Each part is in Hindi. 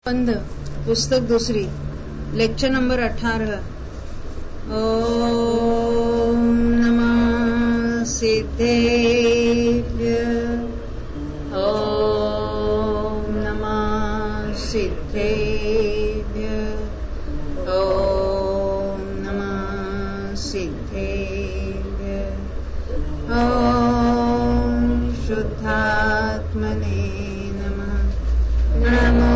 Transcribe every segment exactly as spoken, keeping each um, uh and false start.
बंध पुस्तक दूसरी लेक्चर नंबर अठारह। ओम नमः सिद्धेभ्य ओम नमः सिद्धेभ्य ओम नमः सिद्धेभ्य ओम शुद्धात्मने नमो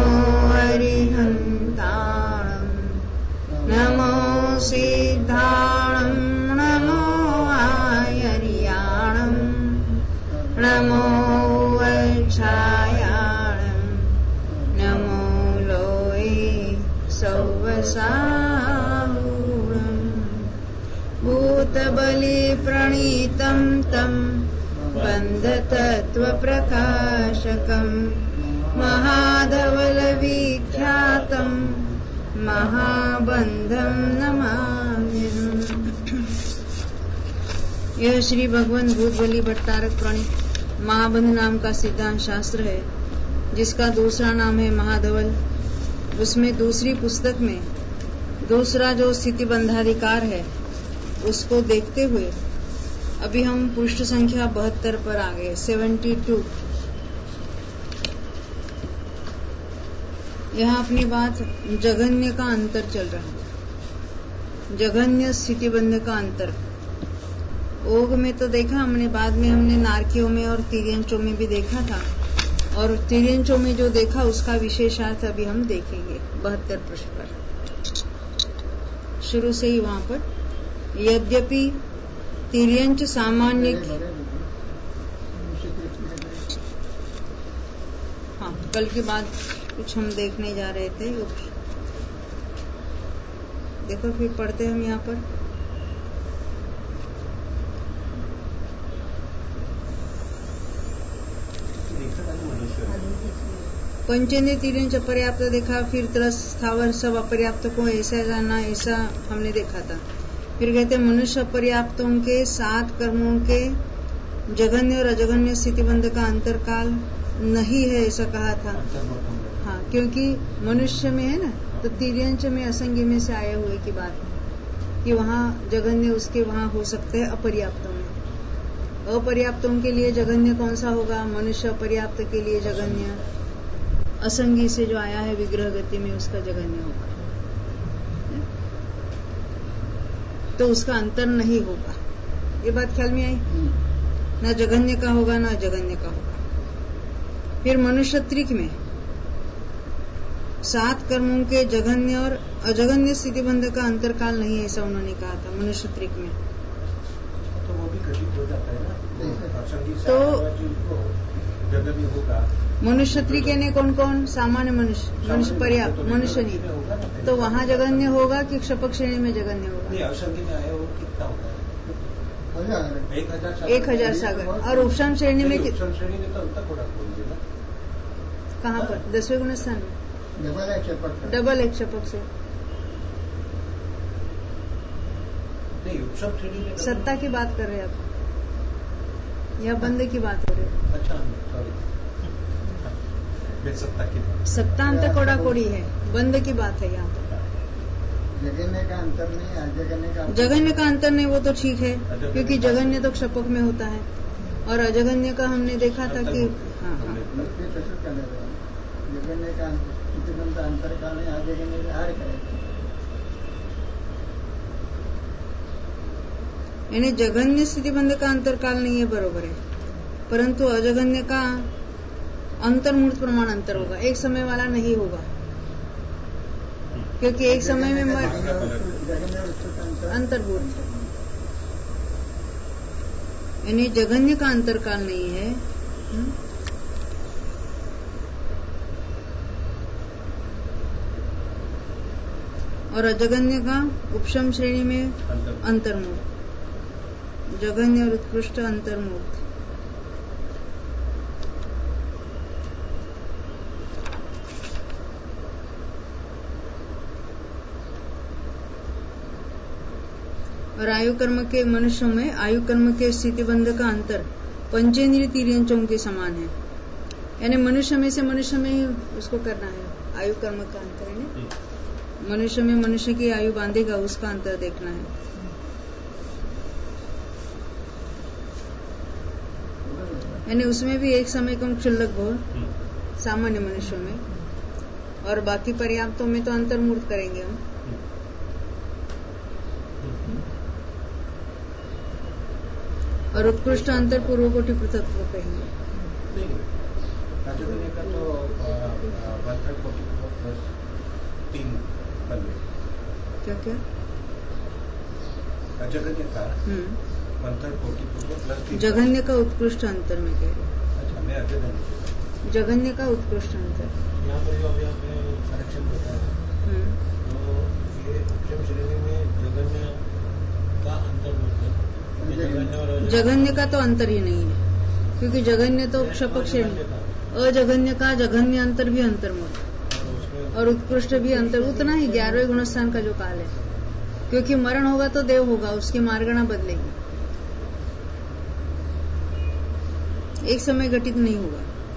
हरिहन्ताणं नमो सिद्धाणं नमो आयर्याणं नमो वक्षायाणं नमो लोये सौवसाहुणं भूतबलिप्रणीतं तं बन्धतत्त्वप्रकाशकम् महाधवलविख्यातं महाबंधं नमाम्यहम्। यह श्री भगवान भूतबली भट्टारक प्रणीत महाबंध नाम का सिद्धांत शास्त्र है, जिसका दूसरा नाम है महाधवल। उसमें दूसरी पुस्तक में दूसरा जो स्थिति बंधाधिकार है उसको देखते हुए अभी हम पृष्ठ संख्या बहत्तर पर आ गए, सेवेंटी टू। यहाँ अपनी बात जघन्य का अंतर चल रहा है, जघन्य स्थितिबंध का अंतर। ओग में तो देखा हमने, बाद में हमने नारकियों में और तिर्यंचों में भी देखा था, और तिर्यंचों में जो देखा उसका विशेषार्थ अभी हम देखेंगे बहत्तर पृष्ठ पर। शुरू से ही वहां पर यद्यपि तिर्यंच सामान्य, हाँ कल की बात कुछ हम देखने जा रहे थे। देखो फिर पढ़ते हम यहाँ पर पंचेंद्रिय तिर्यंच अपर्याप्त देखा, फिर तरस स्थावर सब अपर्याप्त को ऐसा जाना, ऐसा हमने देखा था। फिर कहते मनुष्य अपर्याप्तों के सात कर्मों के जघन्य और अजघन्य स्थितिबंध का अंतरकाल नहीं है, ऐसा कहा था। हाँ, क्योंकि मनुष्य में है ना, तो तिर्यंच में असंगी में से आए हुए की बात है कि वहाँ जघन्य उसके वहाँ हो सकते हैं अपर्याप्तों में। अपर्याप्तों के लिए जघन्य कौन सा होगा? मनुष्य अपर्याप्त के लिए जघन्य असंगी से जो आया है विग्रह गति में उसका जघन्य होगा, तो उसका अंतर नहीं होगा। ये बात ख्याल में आई? न जघन्य का होगा न अजघन्य का होगा। फिर मनुष्य त्रिक में सात कर्मों के जघन्य और अजघन्य स्थितिबंध का अंतरकाल नहीं है, ऐसा उन्होंने कहा था मनुष्य त्रिक में। तो वो भी घटित हो जाता है ना, तो जघन्य होगा। मनुष्य त्रिक यानी कौन कौन? सामान्य मनुष्य, मनुष्य पर्याप्त, मनुष्य नहीं, तो वहाँ जघन्य होगा कि क्षपक श्रेणी में जघन्य होगा? असंगी में आया वो कितना होगा? एक हजार सागर। और उपशम श्रेणी में उपशम श्रेणी में तो अंतर थोड़ा बोलिए ना, कहाँ पर? दसवें गुण स्थान में डबल एक क्षपक से नहीं, उपशम श्रेणी में सत्ता की बात कर रहे हैं आप या बंद की बात हो रहे हैं? अच्छा सॉरी, सत्ता की बात। सत्ता अंत कोड़ा कोड़ी है, बंद की बात है यहाँ पर। जघन्य का अंतर नहीं, अजघन्य का जघन्य का अंतर नहीं, वो तो ठीक है, क्योंकि जघन्य तो क्षपक में होता है, और अजघन्य का हमने देखा था कि हाँ हाँ जघन्य का अंतर का नहीं, अजघन्य का हार करेगा। यानी जघन्य स्थितिबंध का अंतरकाल नहीं है, बरोबर है, परंतु अजघन्य का अंतर्मूर्त प्रमाण अंतर होगा, एक समय वाला नहीं होगा, क्योंकि एक समय में अंतर्भूत, यानी जघन्य का अंतरकाल नहीं है। और अजघन्य का उपशम श्रेणी में अंतर्मूर्त, जघन्य और उत्कृष्ट अंतर्मूर्त। और आयु कर्म के मनुष्यों में आयु कर्म के स्थितिबंध का अंतर पंचेंद्रिय तिर्यंचों के समान है, यानी मनुष्य में से मनुष्य में ही उसको करना है आयु कर्म का अंतर है ना। हम्म। मनुष्य में मनुष्य की आयु बांधेगा, उसका अंतर देखना है। यानी उसमें भी एक समय कम क्षुल्लक भोग हम्म। सामान्य मनुष्यों में, और बाकी पर्याप्तों में तो अंतर्मूर्त करेंगे हम। और उत्कृष्ट अंतर पूर्व कोटि पृथक कहेंगे। नहीं, राजगण्य का तो वन थर्ड फोर्टी प्लस तीन बन गए। क्या क्या? राजगण्य का hmm one third forty plus तीन। जघन्य का उत्कृष्ट अंतर में कह रहे हैं। अच्छा, मैं अजगण्य। जघन्य का उत्कृष्ट अंतर। यहाँ पर जो अभी आपने करेक्शन बताया, हम्म तो ये उपशम श्रेणी में जगन्य का अंतर मतलब जगन्य और अजगन्य- जघन्य का तो अंतर ही नहीं है, क्योंकि जघन्य तो क्षपक श्रेणी, अजघन्य का जघन्य अंतर भी अंतर्मुख, और उसमें और उत्कृष्ट भी अंतर उतना ही ग्यारहवें गुणस्थान का जो काल है। क्योंकि मरण होगा तो देव होगा, उसकी मार्गणा बदलेगी, एक समय घटित नहीं होगा।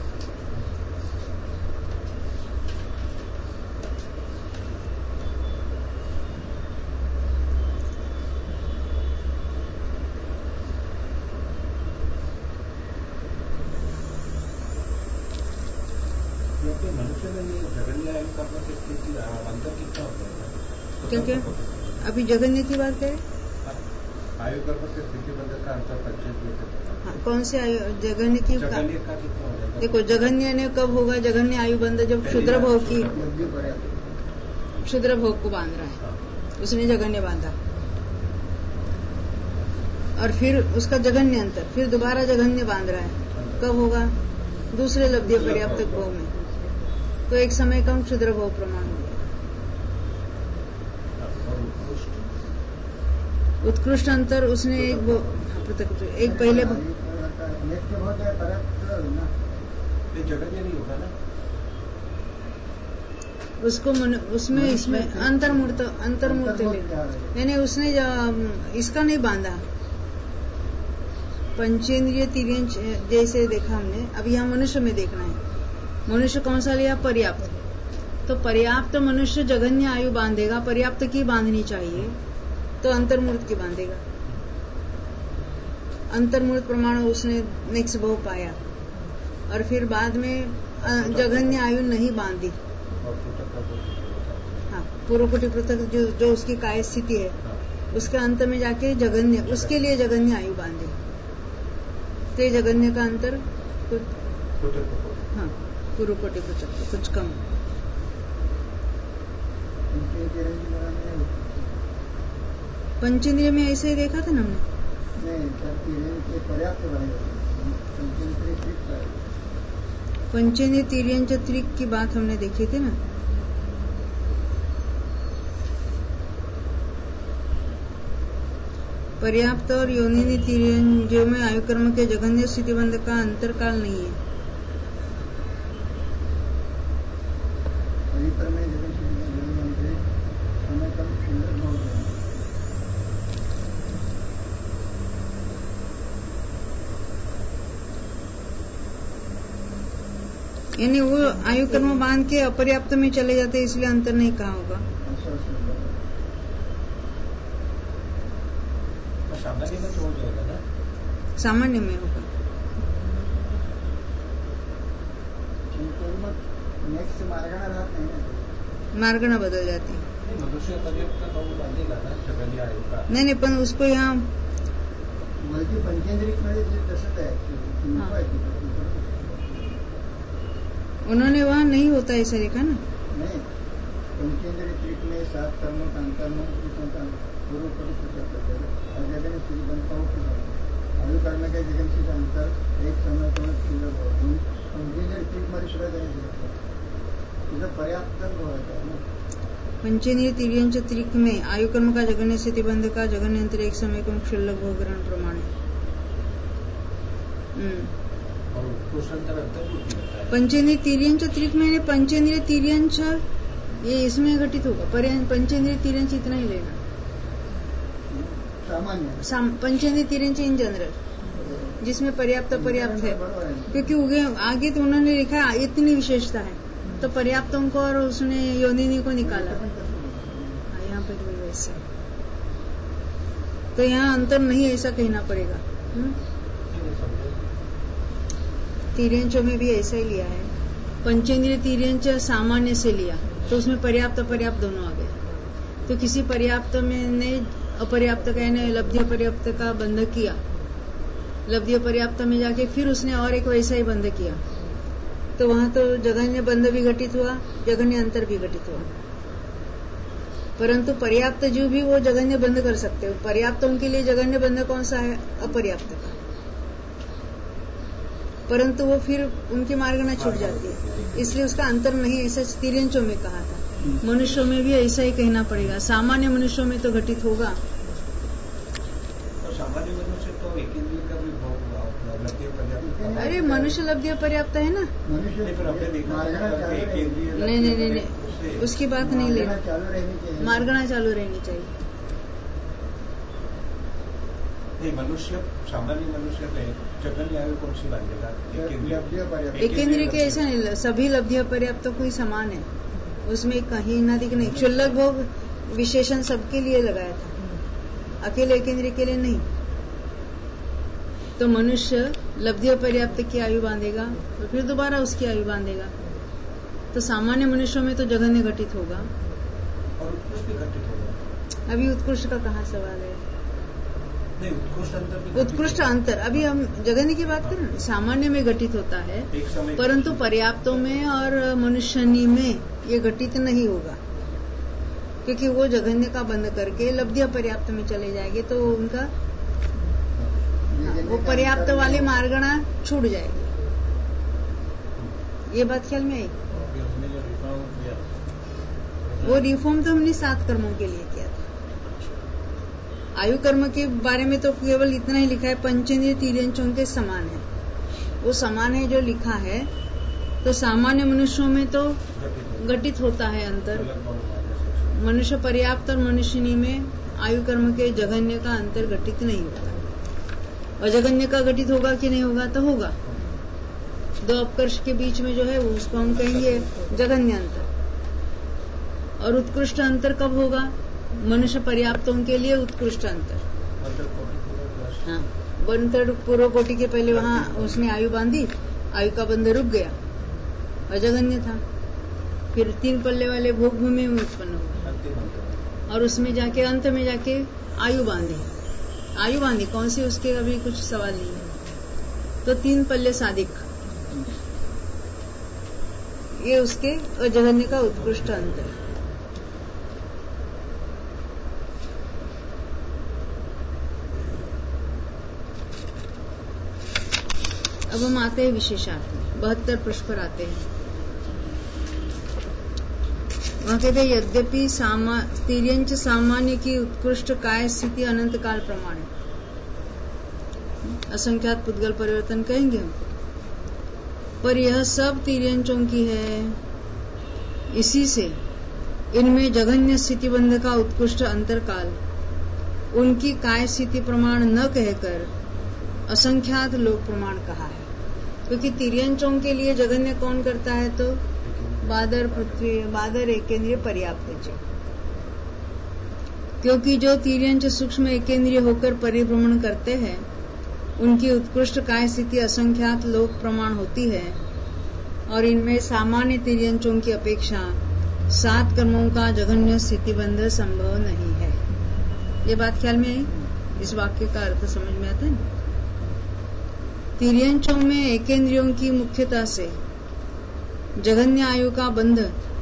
क्योंकि मनुष्य में ये जगन्य आयु का स्थिति अंतर कितना होता है? क्या क्या? अभी जघन्य की बात करें। आयु कर्म के स्थिति बंध का अंतर पंचायत। हाँ, कौन से आयु जघन्य की? जगन्य का कितना हो जाएगा? देखो, जघन्य ने कब होगा? जघन्य आयु बंध जब क्षुद्र भोग की, क्षुद्र भोग को बांध रहा है, उसने जघन्य बांधा, और फिर उसका जघन्य अंतर, फिर दोबारा जघन्य बांध रहा है, कब होगा? दूसरे लब्धि पर्याप्त भोग में, तो एक समय कम क्षुद्र भोग प्रमाण हो गया। उत्कृष्ट अंतर उसने एक वो पृथक एक पहले ये जगन्य नहीं होगा ना? उसको मन, उसमें इसमें अंतर्मूर्त अंतर्मूर्त ले, यानी उसने जो- इसका नहीं बांधा, पंचेंद्रिय तिर्यंच जैसे देखा हमने। अब यहाँ मनुष्य में देखना है, मनुष्य कौन सा लिया? पर्याप्त। तो पर्याप्त मनुष्य जघन्य आयु बांधेगा, पर्याप्त की बांधनी चाहिए, तो अंतर्मूर्त की बांधेगा। अंतर्मूर्त प्रमाण उसने नेक्स्ट भोग पाया, और फिर बाद में जघन्य आयु नहीं बांधी। हाँ, पूर्व कोटि पृथक जो, जो उसकी काय स्थिति है, उसके अंत में जाके जघन्य, उसके लिए जघन्य आयु बांधे, तो ये जघन्य का अंतर कुछ, हाँ, पूर्व कोटि पृथक कुछ कम। पंचेंद्रिय में ऐसे ही देखा था ना हमने। पर्याप्त पंचेंद्रिय तिर्यंच त्रिक की बात हमने देखी थी ना। पर्याप्त और योनिनी तिर्यंजों में आयु कर्म के जघन्य स्थितिबंध का अंतर काल नहीं है। यानी वो आयु कर्म बांध के अपर्याप्त में चले जाते, इसलिए अंतर नहीं कहा होगा। सामान्य में तो हो जाएगा ना? सामान्य में होगा। नेक्स्ट मार्गणा राहत नाही, मार्गणा बदल जाती। मनुष्य पर्यंत का तो बांधेगा ना जगन्य आयु का? नहीं नहीं, पण उसको यहाँ वरती पंचेंद्रिक मध्ये तसंच आहे। हाँ। उन्होंने वहाँ नहीं होता ऐसा लिखा ना। नहीं, पंचेंद्रिय त्रिक में सात कर्म का अंतर पूर्व जगन स्थिति बनता हो आयु कर्म के जगन स्थिति अंतर एक समय तो पंचेंद्रिय त्रिक मध्ये सुद्धा जायचं तुझं पर्याप्त होता है ना। पंचेंद्रिय तिर्यंच त्रिक में आयु कर्म का जघन्य स्थिति बंध का जघन्य अंतर एक समय कम क्षुल्लक भोग ग्रहण प्रमाण है। और उत्कृष्ट अंतर अंतर्मूर्ति होता है। पंचेंद्रिय तिर्यंच त्रिक में पंचेंद्रिय तिर्यंच ये इसमें घटित होगा। पंचेंद्रिय तिर्यंच इतना ही लेना, सामान्य पंचेंद्रिय तिर्यंच इन जनरल, जिसमें पर्याप्त पर्याप्त है, क्योंकि उगे आगे तो उन्होंने लिखा है इतनी विशेषता है, तो पर्याप्तों को और उसने योनिनी को निकाला। हाँ, यहाँ पे भी वैसे, तो यहाँ अंतर नहीं ऐसा कहना पड़ेगा। तीर्यंचों में भी ऐसा ही लिया है। पंचेंद्रिय तीर्यंच सामान्य से लिया तो उसमें पर्याप्त अपर्याप्त दोनों आ गए। तो किसी पर्याप्त में ने अपर्याप्त कहने लब्धि अपर्याप्त का बंध किया, लब्धि अपर्याप्त में जाके फिर उसने और एक वैसा ही बंध किया, तो वहां तो जघन्य बंध भी घटित हुआ, जघन्य अंतर भी घटित हुआ। परंतु पर्याप्त जीव भी वो जघन्य बंध कर सकते हो। पर्याप्तों के लिए जघन्य बंध कौन सा है? अपर्याप्त का। परंतु वो फिर उनकी मार्गना छूट जाती है, इसलिए उसका अंतर नहीं, ऐसा तीर्यंचों में कहा था। मनुष्यों में भी ऐसा ही कहना पड़ेगा। सामान्य मनुष्यों में तो घटित होगा। सामान्य मनुष्य तो एक इंद्रिय का भी लब्धि पर्याप्त। अरे मनुष्य लब्धि पर्याप्त है ना। नहीं नहीं नहीं नहीं, उसकी बात नहीं ले, मार्गना चालू रहनी चाहिए। नहीं, मनुष्य सामान्य मनुष्य में जघन्य आयु कौन सी बांधेगा? एक इंद्रिय के ऐसा नहीं, सभी लब्धि पर्याप्त कोई समान है, उसमें कहीं ना दिख नहीं। क्षुल्लक भोग विशेषण सबके लिए लगाया था, अकेले एक इंद्रिय के लिए नहीं। तो मनुष्य लब्धि पर्याप्त की आयु बांधेगा तो फिर दोबारा उसकी आयु बांधेगा। तो सामान्य मनुष्यों में तो जघन्य घटित होगा और उत्कृष्ट भी घटित होगा। अभी उत्कृष्ट का कहाँ सवाल है? नहीं, उत्कृष्ट अंतर, उत्कृष्ट अंतर अभी हम जघन्य की बात करें। सामान्य में घटित होता है, परंतु पर्याप्तों में और मनुष्यनी में ये घटित नहीं होगा, क्योंकि वो जघन्य का बंद करके लब्धि पर्याप्त में चले जाएंगे, तो उनका वो पर्याप्त वाली मार्गना छूट जाएगी। ये बात ख्याल में आई? वो रिफॉर्म तो हमने सात कर्मों के लिए किया था। आयु कर्म के बारे में तो केवल इतना ही लिखा है, पंचेंद्रिय तीर्यंचों के समान है। वो समान है जो लिखा है, तो सामान्य मनुष्यों में तो घटित होता है अंतर। मनुष्य पर्याप्त और मनुष्यनी में आयु कर्म के जघन्य का अंतर घटित नहीं होता। अजघन्य का घटित होगा कि नहीं होगा? तो होगा। दो अपकर्ष के बीच में जो है वो उसको हम कहेंगे जघन्य अंतर। और उत्कृष्ट अंतर कब होगा? मनुष्य पर्याप्तों के लिए उत्कृष्ट अंतर। हाँ, वन थर्ड पूर्व कोटि के पहले वहां उसने आयु बांधी, आयु का बंध रुक गया, अजघन्य था। फिर तीन पल्ले वाले भोग भूमि में उत्पन्न हुआ और उसमें जाके अंत में जाके आयु बांधी। आयु बांधी कौन सी, उसके अभी कुछ सवाल नहीं है। तो तीन पल्ले सादिक, ये उसके अजघन्य का उत्कृष्ट अंतर। अब हम आते हैं विशेषार्थ में, बहत्तर पृष्ठ पर आते हैं। वहां कहते हैं यद्यपि सामा, तीर्यंच सामान्य की उत्कृष्ट काय स्थिति अनंत काल प्रमाण है। असंख्यात पुद्गल परिवर्तन कहेंगे हम, पर यह सब तीर्यंचों की है। इसी से इनमें जघन्य स्थिति बंध का उत्कृष्ट अंतरकाल उनकी काय स्थिति प्रमाण न कहकर असंख्यात लोक प्रमाण कहा है। क्योंकि तीर्यंचों के लिए जघन्य कौन करता है? तो बादर पृथ्वी, बादर एकेंद्रिय पर्याप्त। क्योंकि जो तीर्यंच सूक्ष्म एकेंद्रिय होकर परिभ्रमण करते हैं उनकी उत्कृष्ट काय स्थिति असंख्यात लोक प्रमाण होती है, और इनमें सामान्य तीर्यंचों की अपेक्षा सात कर्मों का जघन्य स्थितिबंध संभव नहीं है। ये बात ख्याल में आई? इस वाक्य का अर्थ समझ में आता है? तीर्यंचों में एकेंद्रियों की मुख्यता से जघन्य आयु का बंध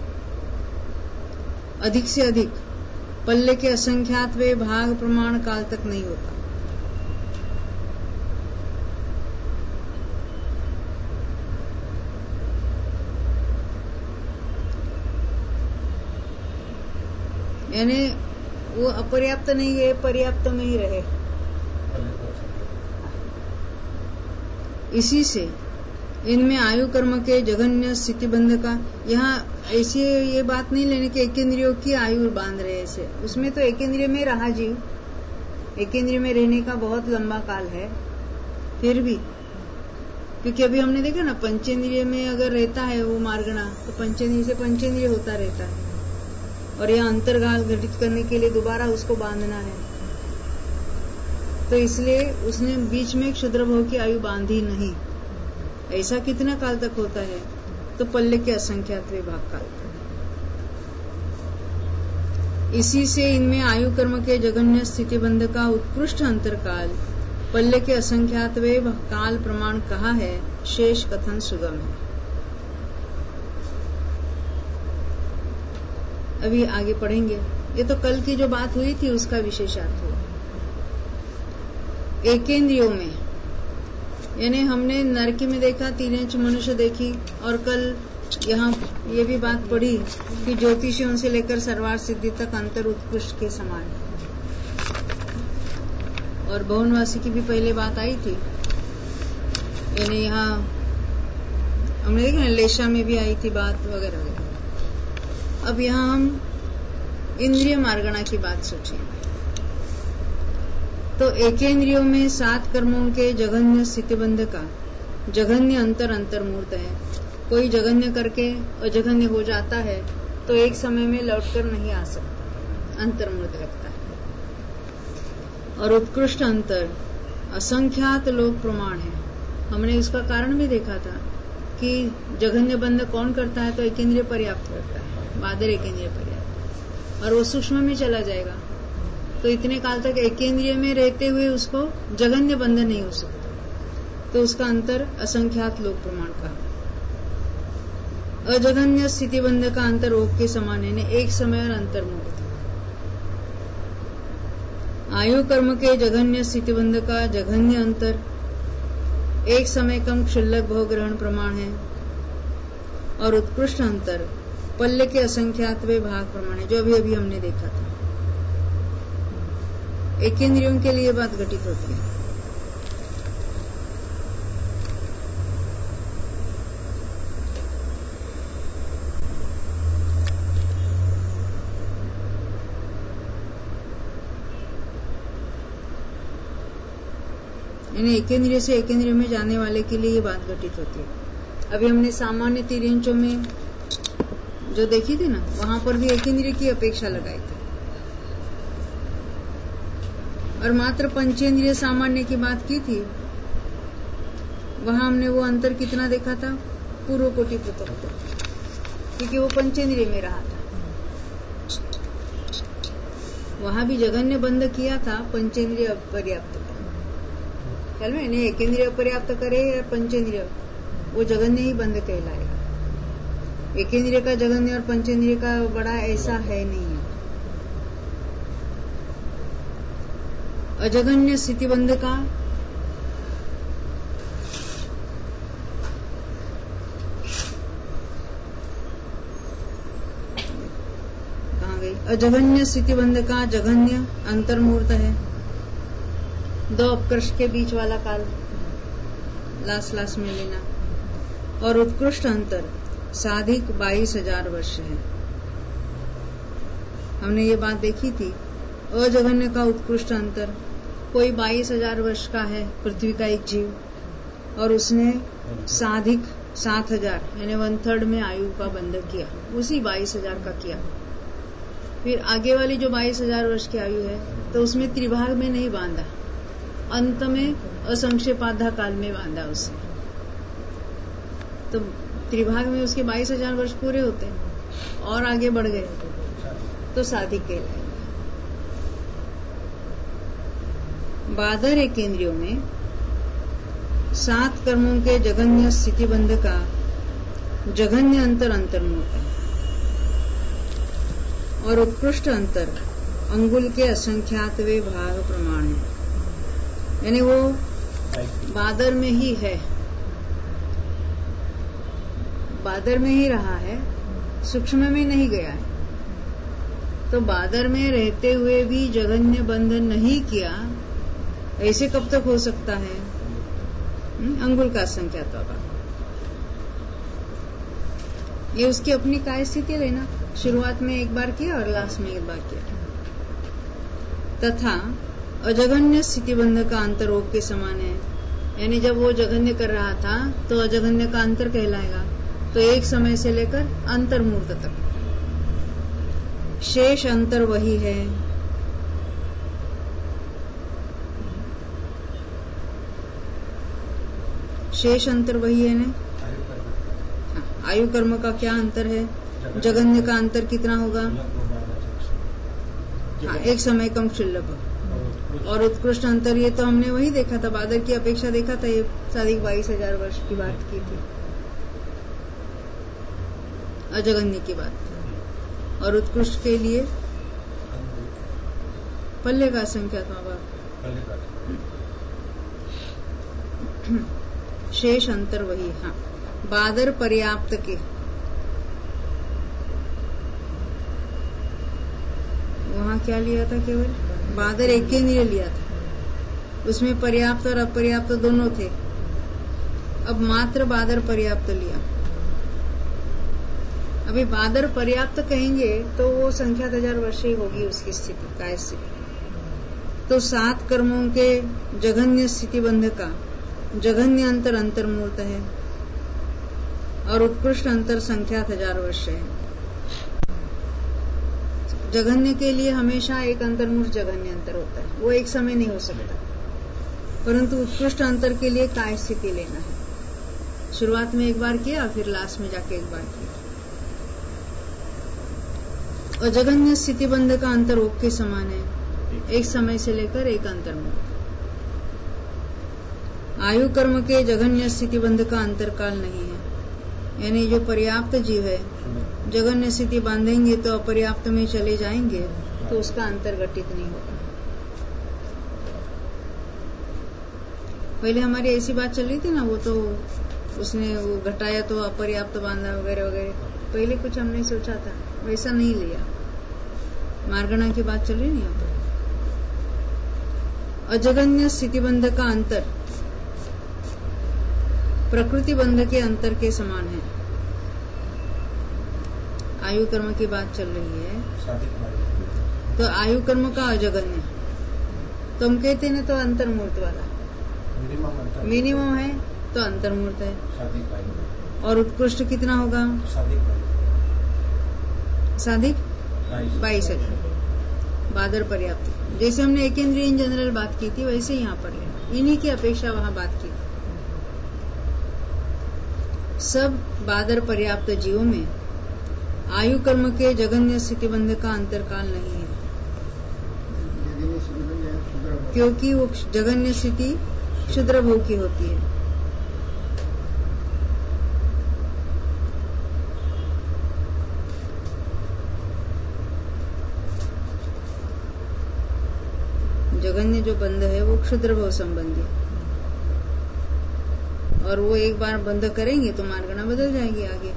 अधिक से अधिक पल्ले के असंख्यात वे भाग प्रमाण काल तक नहीं होता। यानी वो अपर्याप्त नहीं है, पर्याप्त में ही रहे। इसी से इनमें आयु कर्म के जघन्य स्थितिबंध का, यहाँ ऐसी ये बात नहीं लेने की एक इंद्रियों की आयु बांध रहे ऐसे, उसमें तो एक इंद्रिय में रहा जीव, एक इंद्रिय में रहने का बहुत लंबा काल है, फिर भी क्योंकि अभी हमने देखा ना, पंचेंद्रिय में अगर रहता है वो मार्गणा, तो पंचेंद्रिय से पंचेंद्रिय होता रहता है, और यह अंतर्गाल घटित करने के लिए दोबारा उसको बांधना है। तो इसलिए उसने बीच में क्षुद्र भोग की आयु बांधी नहीं। ऐसा कितना काल तक होता है? तो पल्ले के असंख्यात भाग काल तक। इसी से इनमें आयु कर्म के जघन्य स्थिति बंध का उत्कृष्ट अंतरकाल पल्ले के असंख्यात काल प्रमाण कहा है, शेष कथन सुगम है। अभी आगे पढ़ेंगे। ये तो कल की जो बात हुई थी उसका विशेषार्थ हो। एकेंद्रियों में, यानी हमने नरकी में देखा, तीन इंच मनुष्य देखी, और कल यहाँ ये भी बात पढ़ी कि ज्योतिषियों से लेकर सर्वार्थ सिद्धि तक अंतर उत्कृष्ट के समान। और भवनवासी की भी पहले बात आई थी, यानी यहाँ हमने देखा लेशा में भी आई थी बात वगैरह वगैरह। अब यहाँ हम इंद्रिय मार्गणा की बात सोचिए। तो एकेंद्रियों में सात कर्मों के जघन्य स्थितिबंध का जघन्य अंतर अंतर्मूर्त है। कोई जघन्य करके अजघन्य हो जाता है तो एक समय में लौटकर नहीं आ सकता, अंतर्मूर्त रखता है। और उत्कृष्ट अंतर असंख्यात लोक प्रमाण है। हमने उसका कारण भी देखा था कि जघन्य बंध कौन करता है, तो एकेंद्रिय पर्याप्त करता है, बादर एकेंद्रिय पर्याप्त, और वो सूक्ष्म में चला जाएगा। तो इतने काल तक एकेंद्रिय में रहते हुए उसको जघन्य बंध नहीं हो सकता, तो उसका अंतर असंख्यात लोक प्रमाण का। अजघन्य स्थिति बंध का अंतर ओक के समान है, एक समय और अंतर्मुक्त। आयु कर्म के जघन्य स्थिति बंध का जघन्य अंतर एक समय कम क्षुल्लक भोग ग्रहण प्रमाण है, और उत्कृष्ट अंतर पल्ले के असंख्यातवे भाग प्रमाण है, जो अभी अभी हमने देखा था। एकेंद्रियों के लिए बात घटित होती है। यानी एकेंद्रिय से एकेंद्रिय में जाने वाले के लिए ये बात घटित होती है। अभी हमने सामान्य तिर्यंचों में जो देखी थी ना, वहां पर भी एकेंद्रिय की अपेक्षा लगाई थी, और मात्र पंचेंद्रिय सामान्य की बात की थी। वहां हमने वो अंतर कितना देखा था, पूर्व कोटि प्रथम, क्योंकि वो पंचेंद्रिय में रहा था। वहां भी जघन्य बंध किया था, पंचेंद्रिय पर्याप्त था। ख्याल में नहीं, एकेंद्रिय पर्याप्त करे या पंचेंद्रिय, वो जघन्य ही बंध कहलाएगा। एकेंद्रिय का जघन्य और पंचेंद्रिय का बड़ा ऐसा है नहीं है। अजघन्य स्थितिबंध का कहाँ गई? अजघन्य स्थितिबंध का जघन्य अंतर्मूर्त है, दो अपकर्ष के बीच वाला काल लास्ट लास्ट में लेना, और उत्कृष्ट अंतर साधिक बाईस हजार वर्ष है। हमने ये बात देखी थी। अजघन्य का उत्कृष्ट अंतर, कोई बाईस हजार वर्ष का है पृथ्वी का एक जीव, और उसने साधिक सात हजार यानी वन थर्ड में आयु का बंध किया, उसी बाईस हजार का किया। फिर आगे वाली जो बाईस हजार वर्ष की आयु है, तो उसमें त्रिभाग में नहीं बांधा, अंत में असंक्षेपाधा काल में बांधा उसे। तो त्रिभाग में उसके बाईस हजार वर्ष पूरे होते और आगे बढ़ गए तो साधिक कहलाएंगे। बादर एकेंद्रियों में सात कर्मों के जघन्य स्थितिबंध का जघन्य अंतर अंतर्मुक्त है, और उत्कृष्ट अंतर अंगुल के असंख्यातवे भाग प्रमाण है। यानी वो बादर में ही है, बादर में ही रहा है, सूक्ष्म में नहीं गया है। तो बादर में रहते हुए भी जघन्य बंधन नहीं किया, ऐसे कब तक हो सकता है? अंगुल का असंख्यात होगा। ये उसकी अपनी काय स्थिति लेना, शुरुआत में एक बार किया और लास्ट में एक बार किया। तथा अजघन्य स्थितिबंध का अंतरोग के समान है, यानी जब वो जघन्य कर रहा था तो अजघन्य का अंतर कहलाएगा। तो एक समय से लेकर अंतर्मूर्त तक शेष अंतर वही है। शेष अंतर वही है ना। हाँ, आयु कर्म का क्या अंतर है? जघन्य का अंतर कितना होगा? हाँ, एक समय कम क्षुल्लभ और उत्कृष्ट अंतर ये तो हमने वही देखा था, बादर की अपेक्षा देखा था, ये साधिक बाईस हजार वर्ष की बात की थी, अजगन्य की बात। और उत्कृष्ट के लिए पल्ले का संख्यात्मक भाग, शेष अंतर वही। हाँ, बादर पर्याप्त के वहां क्या लिया था? केवल बादर एक केंद्रीय लिया था, उसमें पर्याप्त और अपर्याप्त दोनों थे। अब मात्र बादर पर्याप्त लिया। अभी बादर पर्याप्त कहेंगे तो वो संख्या हजार वर्ष ही होगी उसकी स्थिति, काय स्थिति। तो सात कर्मों के जघन्य स्थिति बंध का जघन्य अंतर अंतर्मूर्त है और उत्कृष्ट अंतर संख्या हजार वर्ष है। जघन्य के लिए हमेशा एक अंतर्मूर्त जघन्य अंतर होता है, वो एक समय नहीं हो सकता। परंतु उत्कृष्ट अंतर के लिए काय स्थिति लेना है। शुरुआत में एक बार किया, फिर लास्ट में जाके एक बार किया। और जघन्य स्थिति बंध का अंतर ओक के समान है, एक समय से लेकर एक अंतर्मूर्त। आयु कर्म के जघन्य स्थिति बंध का अंतरकाल नहीं है, यानी जो पर्याप्त जीव है जघन्य स्थिति बांधेंगे तो अपर्याप्त में चले जाएंगे तो उसका अंतर घटित नहीं होगा। पहले हमारी ऐसी बात चल रही थी ना, वो तो उसने वो घटाया तो अपर्याप्त बांधा वगैरह वगैरह, पहले कुछ हमने सोचा था, वैसा नहीं लिया। मार्गणा की बात चल रही नहीं यहाँ पर। अजघन्य स्थिति बंध का अंतर प्रकृति बंध के अंतर के समान है। आयु कर्म की बात चल रही है, तो आयु कर्म का अजघन्य तो हम कहते हैं ना, तो अंतर्मूर्त वाला मिनिमम है तो अंतर्मूर्त है। और उत्कृष्ट कितना होगा? साधिक बाईस है। बादर पर्याप्त, जैसे हमने एकेंद्रीय इन जनरल बात की थी वैसे यहाँ पर लेना, इन्हीं की अपेक्षा वहां बात की थी। सब बादर पर्याप्त जीवों में आयु कर्म के जघन्य स्थिति बंध का अंतरकाल नहीं है, क्योंकि वो जघन्य स्थिति क्षुद्र भोग की होती है। जघन्य जो बंध है वो क्षुद्र भोग संबंधी, और वो एक बार बंध करेंगे तो मार्गणा बदल जाएगी आगे।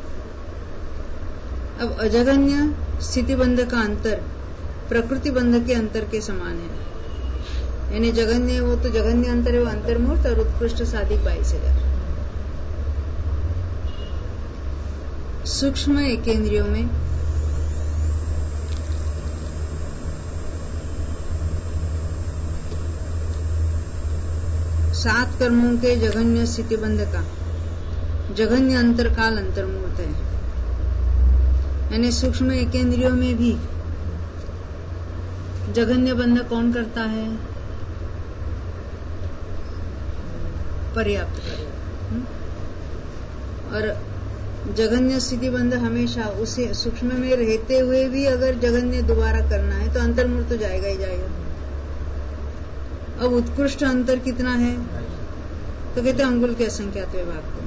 अब अजघन्य स्थिति बंध का अंतर प्रकृति बंध के अंतर के समान है, यानी जघन्य वो तो जघन्य अंतर है वो अंतर्मूर्त, और उत्कृष्ट साधिक बाईस हजार। सूक्ष्म एकेंद्रियों में सात कर्मों के जघन्य स्थिति बंध का जघन्य अंतरकाल अंतर्मूर्त है, यानी सूक्ष्म एकेंद्रियों में भी जघन्य बंध कौन करता है? पर्याप्त कर। और जघन्य स्थिति बंध हमेशा उसे सूक्ष्म में रहते हुए भी अगर जघन्य दोबारा करना है तो अंतर्मूर्त तो जाएगा ही जाएगा। अब उत्कृष्ट अंतर कितना है? तो कहते हैं अंगुल के असंख्यात विभाग को।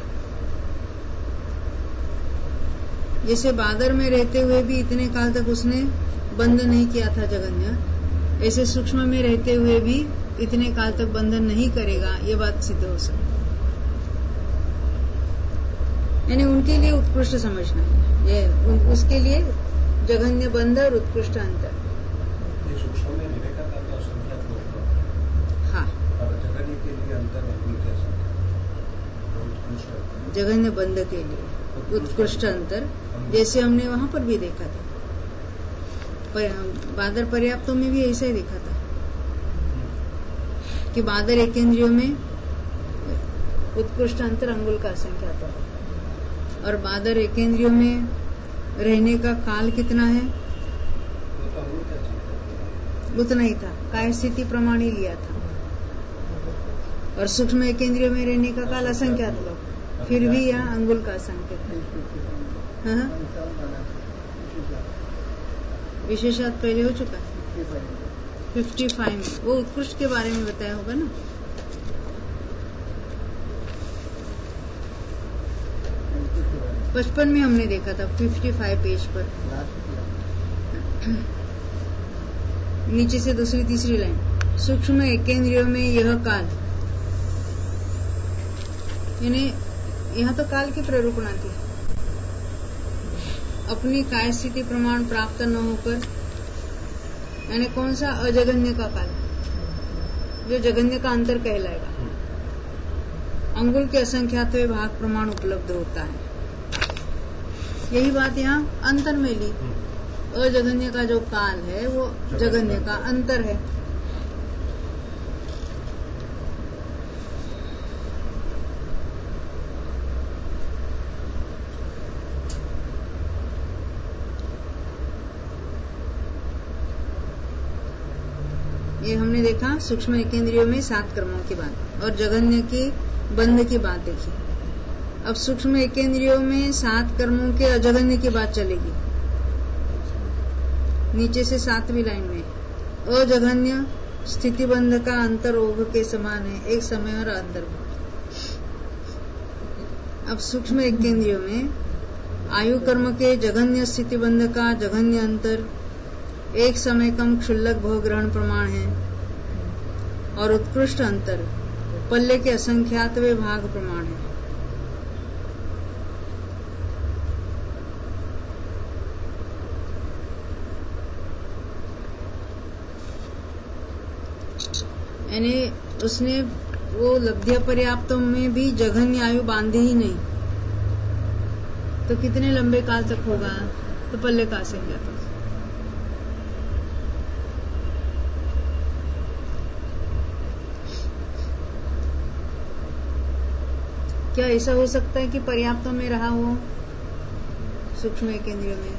जैसे बादर में रहते हुए भी इतने काल तक उसने बंधन नहीं किया था जघन्य, ऐसे सूक्ष्म में रहते हुए भी इतने काल तक बंधन नहीं करेगा, ये बात सिद्ध हो सकती। यानी उनके लिए उत्कृष्ट समझना है, ये उसके लिए जघन्य बंध और उत्कृष्ट अंतर। सूक्ष्म में विवेका का तो असंख्यात होगा। हाँ, और जघन्य के लिए अंतर अंगुल के असंख्यात। जघन्य बंध के लिए उत्कृष्ट अंतर, जैसे हमने वहां पर भी देखा था, पर बादर पर्याप्तों में भी ऐसा ही देखा था कि बादर एकेंद्रियों में उत्कृष्ट अंतर अंगुल का असंख्यात है। और बादर एकेंद्रियों में रहने का काल कितना है? उतना ही था, काय स्थिति प्रमाण ही लिया था। और सूक्ष्म एकेंद्रियों में रहने का काल असंख्यात लो, फिर भी यहाँ अंगुल का असंख्यात है। हाँ? विशेषात पहले हो चुका है फिफ्टी फाइव में, वो उत्कृष्ट के बारे में बताया होगा ना। पचपन में हमने देखा था, फिफ्टी फाइव पेज पर नीचे से दूसरी तीसरी लाइन, सूक्ष्म एकेंद्रियों में यह काल, यानी यहाँ तो काल की प्ररूपणा थी। अपनी काय स्थिति प्रमाण प्राप्त न होकर, यानी कौन सा? अजगन्य का काल, जो जगन्य का अंतर कहलाएगा। अंगुल के असंख्यात भाग प्रमाण उपलब्ध होता है। यही बात यहाँ अंतर में ली। अजगन्य का जो काल है वो जगन्य का अंतर है। ये हमने देखा सूक्ष्म एकेंद्रियों में सात कर्मों की बात और जगन्य की बंध की बात देखी। अब सूक्ष्म एकेंद्रियों में सात कर्मों के अजगन्य की बात चलेगी। नीचे से सातवीं लाइन में, अजगन्य स्थिति बंध का अंतर ओघ के समान है, एक समय और अंतर। अब सूक्ष्म एकेंद्रियों में आयु कर्म के जगन्य स्थिति बंध का जगन्य अंतर एक समय कम क्षुल्लक भोग ग्रहण प्रमाण है और उत्कृष्ट अंतर पल्ले के असंख्यातवे भाग प्रमाण है। यानी उसने वो लब्ध्य पर्याप्तों में भी जघन्य आयु बांधी ही नहीं, तो कितने लंबे काल तक होगा? तो पल्ले का असंख्यात। क्या ऐसा हो सकता है कि पर्याप्तों में रहा हो सूक्ष्म एकेंद्रियों में?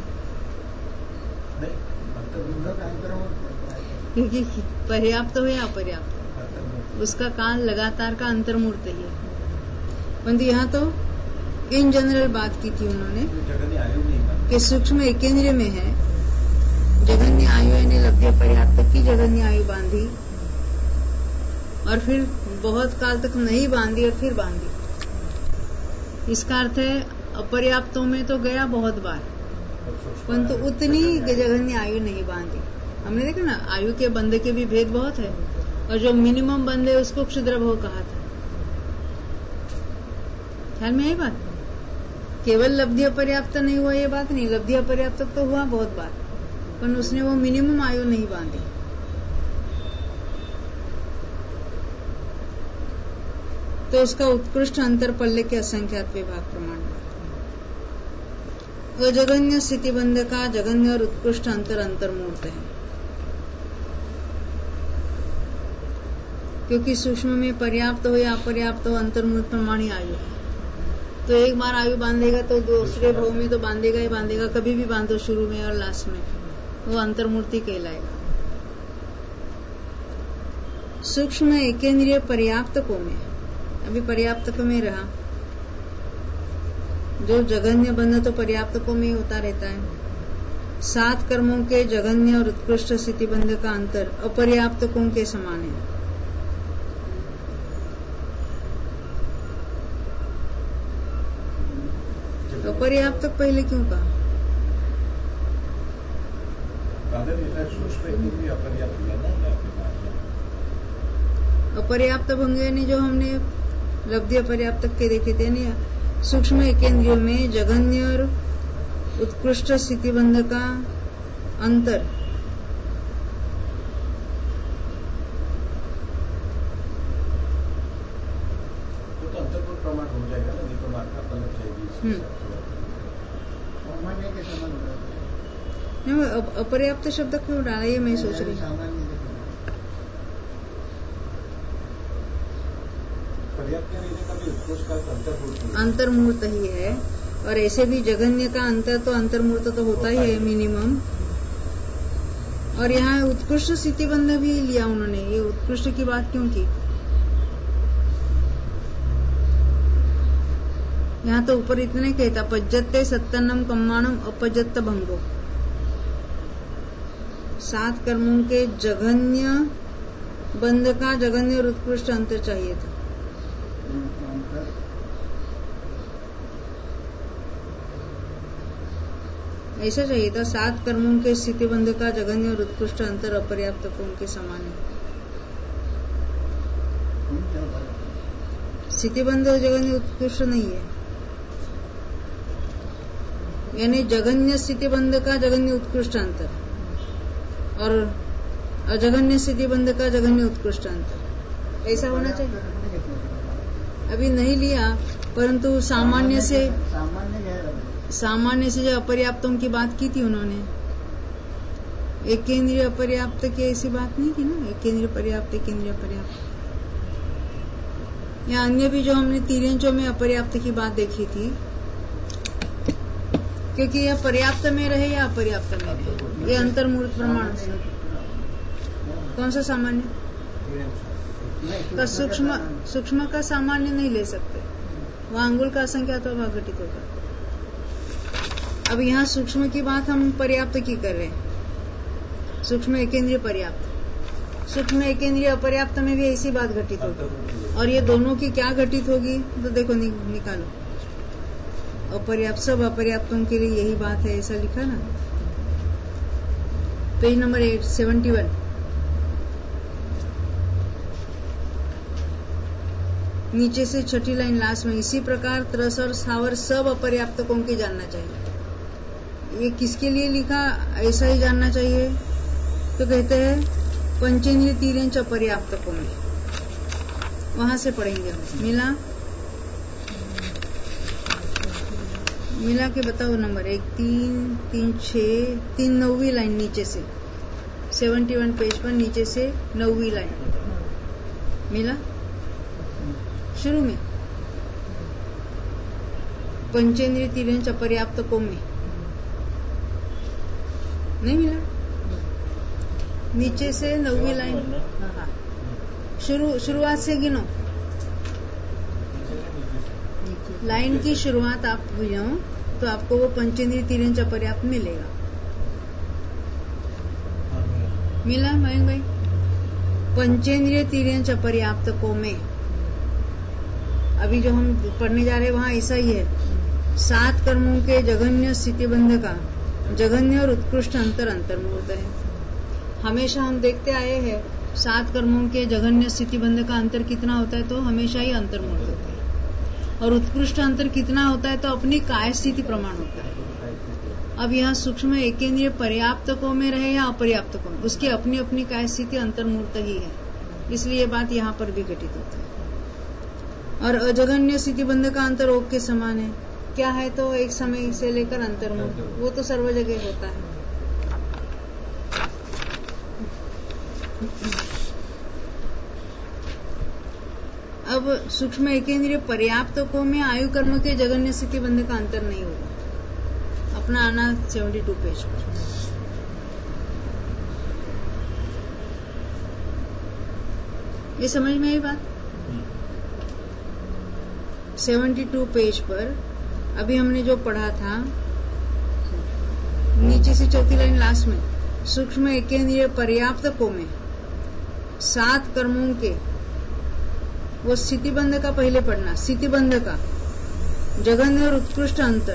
क्योंकि पर्याप्त हो या अपर्याप्त, उसका काल लगातार का अंतर्मूर्त ही है। परंतु यहाँ तो इन जनरल बात की थी उन्होंने कि सूक्ष्म एकेंद्रिय में है जगन्य आयु, यानी लब्ध्य पर्याप्त की जगन्य आयु बांधी और फिर बहुत काल तक नहीं बांधी और फिर बांधी। इसका अर्थ है अपर्याप्तों में तो गया बहुत बार, परंतु उतनी जघन्य आयु नहीं बांधी। हमने देखा ना, आयु के बंध के भी भेद बहुत है और जो मिनिमम बंध है उसको क्षुद्र भोग कहा था। ख्याल में आई बात? केवल लब्धि अपर्याप्त नहीं हुआ ये बात नहीं, लब्धि अपर्याप्त तो हुआ बहुत बार, पर उसने वो मिनिमम आयु नहीं बांधी। तो उसका उत्कृष्ट अंतर पल्ले के असंख्यात विभाग प्रमाण है। अजगन्य स्थिति बंध का जगन्य और उत्कृष्ट अंतर अंतर्मूर्त है, क्योंकि सूक्ष्म में पर्याप्त हो या अपर्याप्त हो अंतर्मूर्त प्रमाण ही आयु है। तो एक बार आयु बांधेगा तो दूसरे भाव में तो बांधेगा ही बांधेगा, कभी भी बांधो शुरू में और लास्ट में, वो अंतर्मूर्ति कहलाएगा। सूक्ष्म एकेंद्रिय पर्याप्तकों में, अभी पर्याप्तकों में रहा, जो जघन्य बंध तो पर्याप्तकों में होता रहता है। सात कर्मों के जघन्य और उत्कृष्ट स्थिति बंध का अंतर अपर्याप्तकों के समान है। अपर्याप्त पहले क्यों कहा? अपर्याप्त भंग यानी जो हमने लब्धि अपर्याप्त के देखे थे ना, सूक्ष्म एकेंद्रियों में जघन्य और उत्कृष्ट स्थिति बंध का अंतर वो तो अंतर्गत प्रमाण हो जाएगा ना, नहीं तो मात्रा पलट जाएगी। सामान्य के समान नहीं, अपर्याप्त शब्द क्यों डाला ये मैं सोच रही हूँ। पर्याप्त रहने का भी उत्कृष्ट का अंतर्मूर्त अंतर्मूर्त ही है, और ऐसे भी जगन्य का अंतर तो अंतर्मूर्त तो होता ही है मिनिमम। और यहाँ उत्कृष्ट स्थितिबंध भी लिया उन्होंने, ये उत्कृष्ट की बात क्यों की? यहाँ तो ऊपर इतने कहता पज्जत्ते सत्तनम कम्माणम अपजत्त भंगो, सात कर्मों के जघन्य बंध का जघन्य और उत्कृष्ट अंतर चाहिए था। ऐसा चाहिए था, सात कर्मों के स्थिति बंध का जघन्य और उत्कृष्ट अंतर अपर्याप्त को उनके समान है। स्थिति बंध और जघन्य उत्कृष्ट नहीं है, यानी जघन्य स्थिति बंध का जघन्य उत्कृष्ट अंतर और अजघन्य स्थिति बंध का जघन्य उत्कृष्ट अंतर, ऐसा होना चाहिए। अभी नहीं लिया, परंतु सामान्य से सामान्य से जो अपर्याप्तों की बात की थी उन्होंने, एक केंद्रीय अपर्याप्त की ऐसी बात नहीं की ना, एक केंद्रीय पर्याप्त एक केंद्रीय पर्याप्त। या अन्य भी जो हमने तिर्यंचों में अपर्याप्त की बात देखी थी, क्योंकि यह पर्याप्त में रहे या अपर्याप्त में रहे, ये अंतर्मूर्त प्रमाण से। कौन सा सामान्य का सूक्ष्म सूक्ष्म का सामान्य नहीं ले सकते, वह अंगुल का असंख्यात तो भाग घटित होगा। अब यहाँ सूक्ष्म की बात हम पर्याप्त की कर रहे हैं, सूक्ष्म एकेंद्रीय पर्याप्त, सूक्ष्म एकेंद्रीय अपर्याप्त में भी ऐसी बात घटित होगी। और ये दोनों की क्या घटित होगी तो देखो नि, निकालो, अपर्याप्त सब अपर्याप्तों के लिए यही बात है, ऐसा लिखा ना page number eight seventy one. नीचे से छठी लाइन लास्ट में, इसी प्रकार त्रस और स्थावर सब अपर्याप्तकों के जानना चाहिए। ये किसके लिए लिखा, ऐसा ही जानना चाहिए। तो कहते हैं पंचेंद्रिय तिर्यंच अपर्याप्तकों में, वहां से पढ़ेंगे हम। मिला मिला के बताओ नंबर एक, तीन तीन छह तीन नौवीं लाइन नीचे से, सेवेंटी वन पेज पर नीचे से नौवीं लाइन मिला शुरू में, पंचेंद्रिय तिर्यंच अपर्याप्तकों में नहीं मिला, नीचे से नौवीं लाइन, हाँ शुरू शुरुआत से गिनो, लाइन की शुरुआत आप गिनो तो आपको वो पंचेंद्रिय तिर्यंच अपर्याप्त मिलेगा। मिला मयंक भाई? पंचेंद्रिय तिर्यंच अपर्याप्तकों में अभी जो हम पढ़ने जा रहे हैं वहां ऐसा ही है, सात कर्मों के जघन्य स्थितिबंध का जघन्य और उत्कृष्ट अंतर अंतर्मूर्त है। हमेशा हम देखते आए हैं सात कर्मों के जघन्य स्थितिबंध का अंतर कितना होता है, तो हमेशा ही अंतर्मूर्त होता है। और उत्कृष्ट अंतर कितना होता है, तो अपनी काय स्थिति प्रमाण होता है। अब यहाँ सूक्ष्म एकेंद्रीय पर्याप्तकों में रहे या अपर्याप्तकों में, उसकी अपनी अपनी काय स्थिति अंतर्मूर्त ही है, इसलिए ये बात यहाँ पर भी घटित होती है। और अजघन्य स्थितिबंध का अंतर ओक के समान है, क्या है तो एक समय से लेकर अंतर्मूर्त, वो तो सर्व जगह होता है। अब सूक्ष्म एकेंद्रीय पर्याप्तकों में आयु कर्म के जघन्य स्थितिबंध का अंतर नहीं होगा। अपना आना सेवेंटी टू पेज पर, ये समझ में आई बात? सेवेंटी टू पेज पर अभी हमने जो पढ़ा था, नीचे से चौथी लाइन लास्ट में, सूक्ष्म एकेंद्रीय पर्याप्तकों में सात कर्मों के, वो स्थितिबंध का पहले पढ़ना, स्थितिबंध का जघन्य और उत्कृष्ट अंतर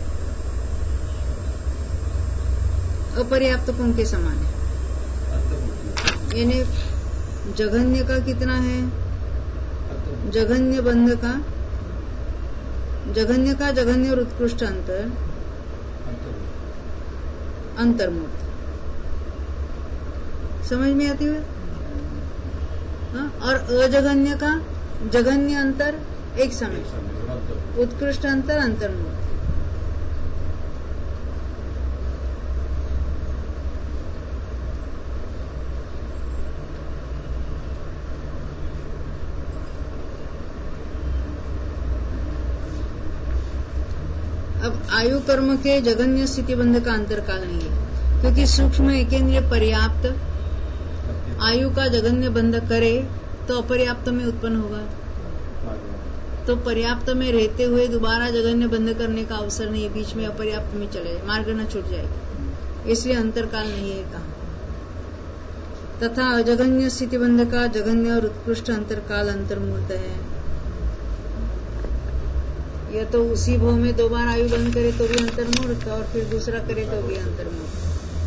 अपर्याप्तकों के समान है। यानी जघन्य का कितना है, जघन्य बंध का, जघन्य का जघन्य और उत्कृष्ट अंतर अंतर्मूर्त, समझ में आती है? हाँ? और अजघन्य का जघन्य अंतर एक समय, उत्कृष्ट अंतर अंतर्मूर्त। अब आयु कर्म के जगन्य स्थिति बंध का अंतरकाल नहीं है, क्योंकि सूक्ष्म एकेंद्रिय पर्याप्त आयु का जगन्य बंध करे तो अपर्याप्त में उत्पन्न होगा, तो पर्याप्त में रहते हुए दोबारा जगन्य बंध करने का अवसर नहीं है, बीच में अपर्याप्त में चले जाए, मार्ग न छूट जाएगी, इसलिए अंतरकाल नहीं है कहा। तथा अजगन्य स्थिति बंध का जगन्य और उत्कृष्ट अंतरकाल अंतर्मूर्त है। या तो उसी भव में दो बार आयु बंद करे तो भी अंतर्मूर्त, और फिर दूसरा करे तो भी अंतर्मूर्त।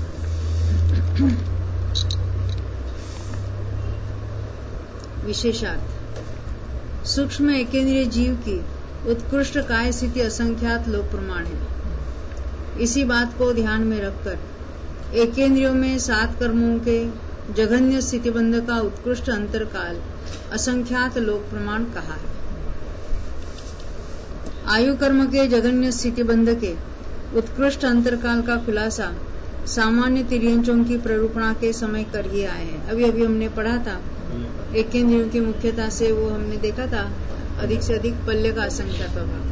विशेषार्थ सूक्ष्म एकेंद्रिय जीव की उत्कृष्ट काय स्थिति असंख्यात लोक प्रमाण है। इसी बात को ध्यान में रखकर एकेंद्रियों में सात कर्मों के जघन्य स्थितिबंध का उत्कृष्ट अंतरकाल असंख्यात लोक प्रमाण कहा है। आयु कर्म के जघन्य स्थितिबंध के उत्कृष्ट अंतरकाल का खुलासा सामान्य तिर्यंचों की प्ररूपणा के समय कर ही आए हैं। अभी अभी हमने पढ़ा था एकेंद्रियों की मुख्यता से, वो हमने देखा था अधिक से अधिक पल्ले का असंख्यात प्रभाव।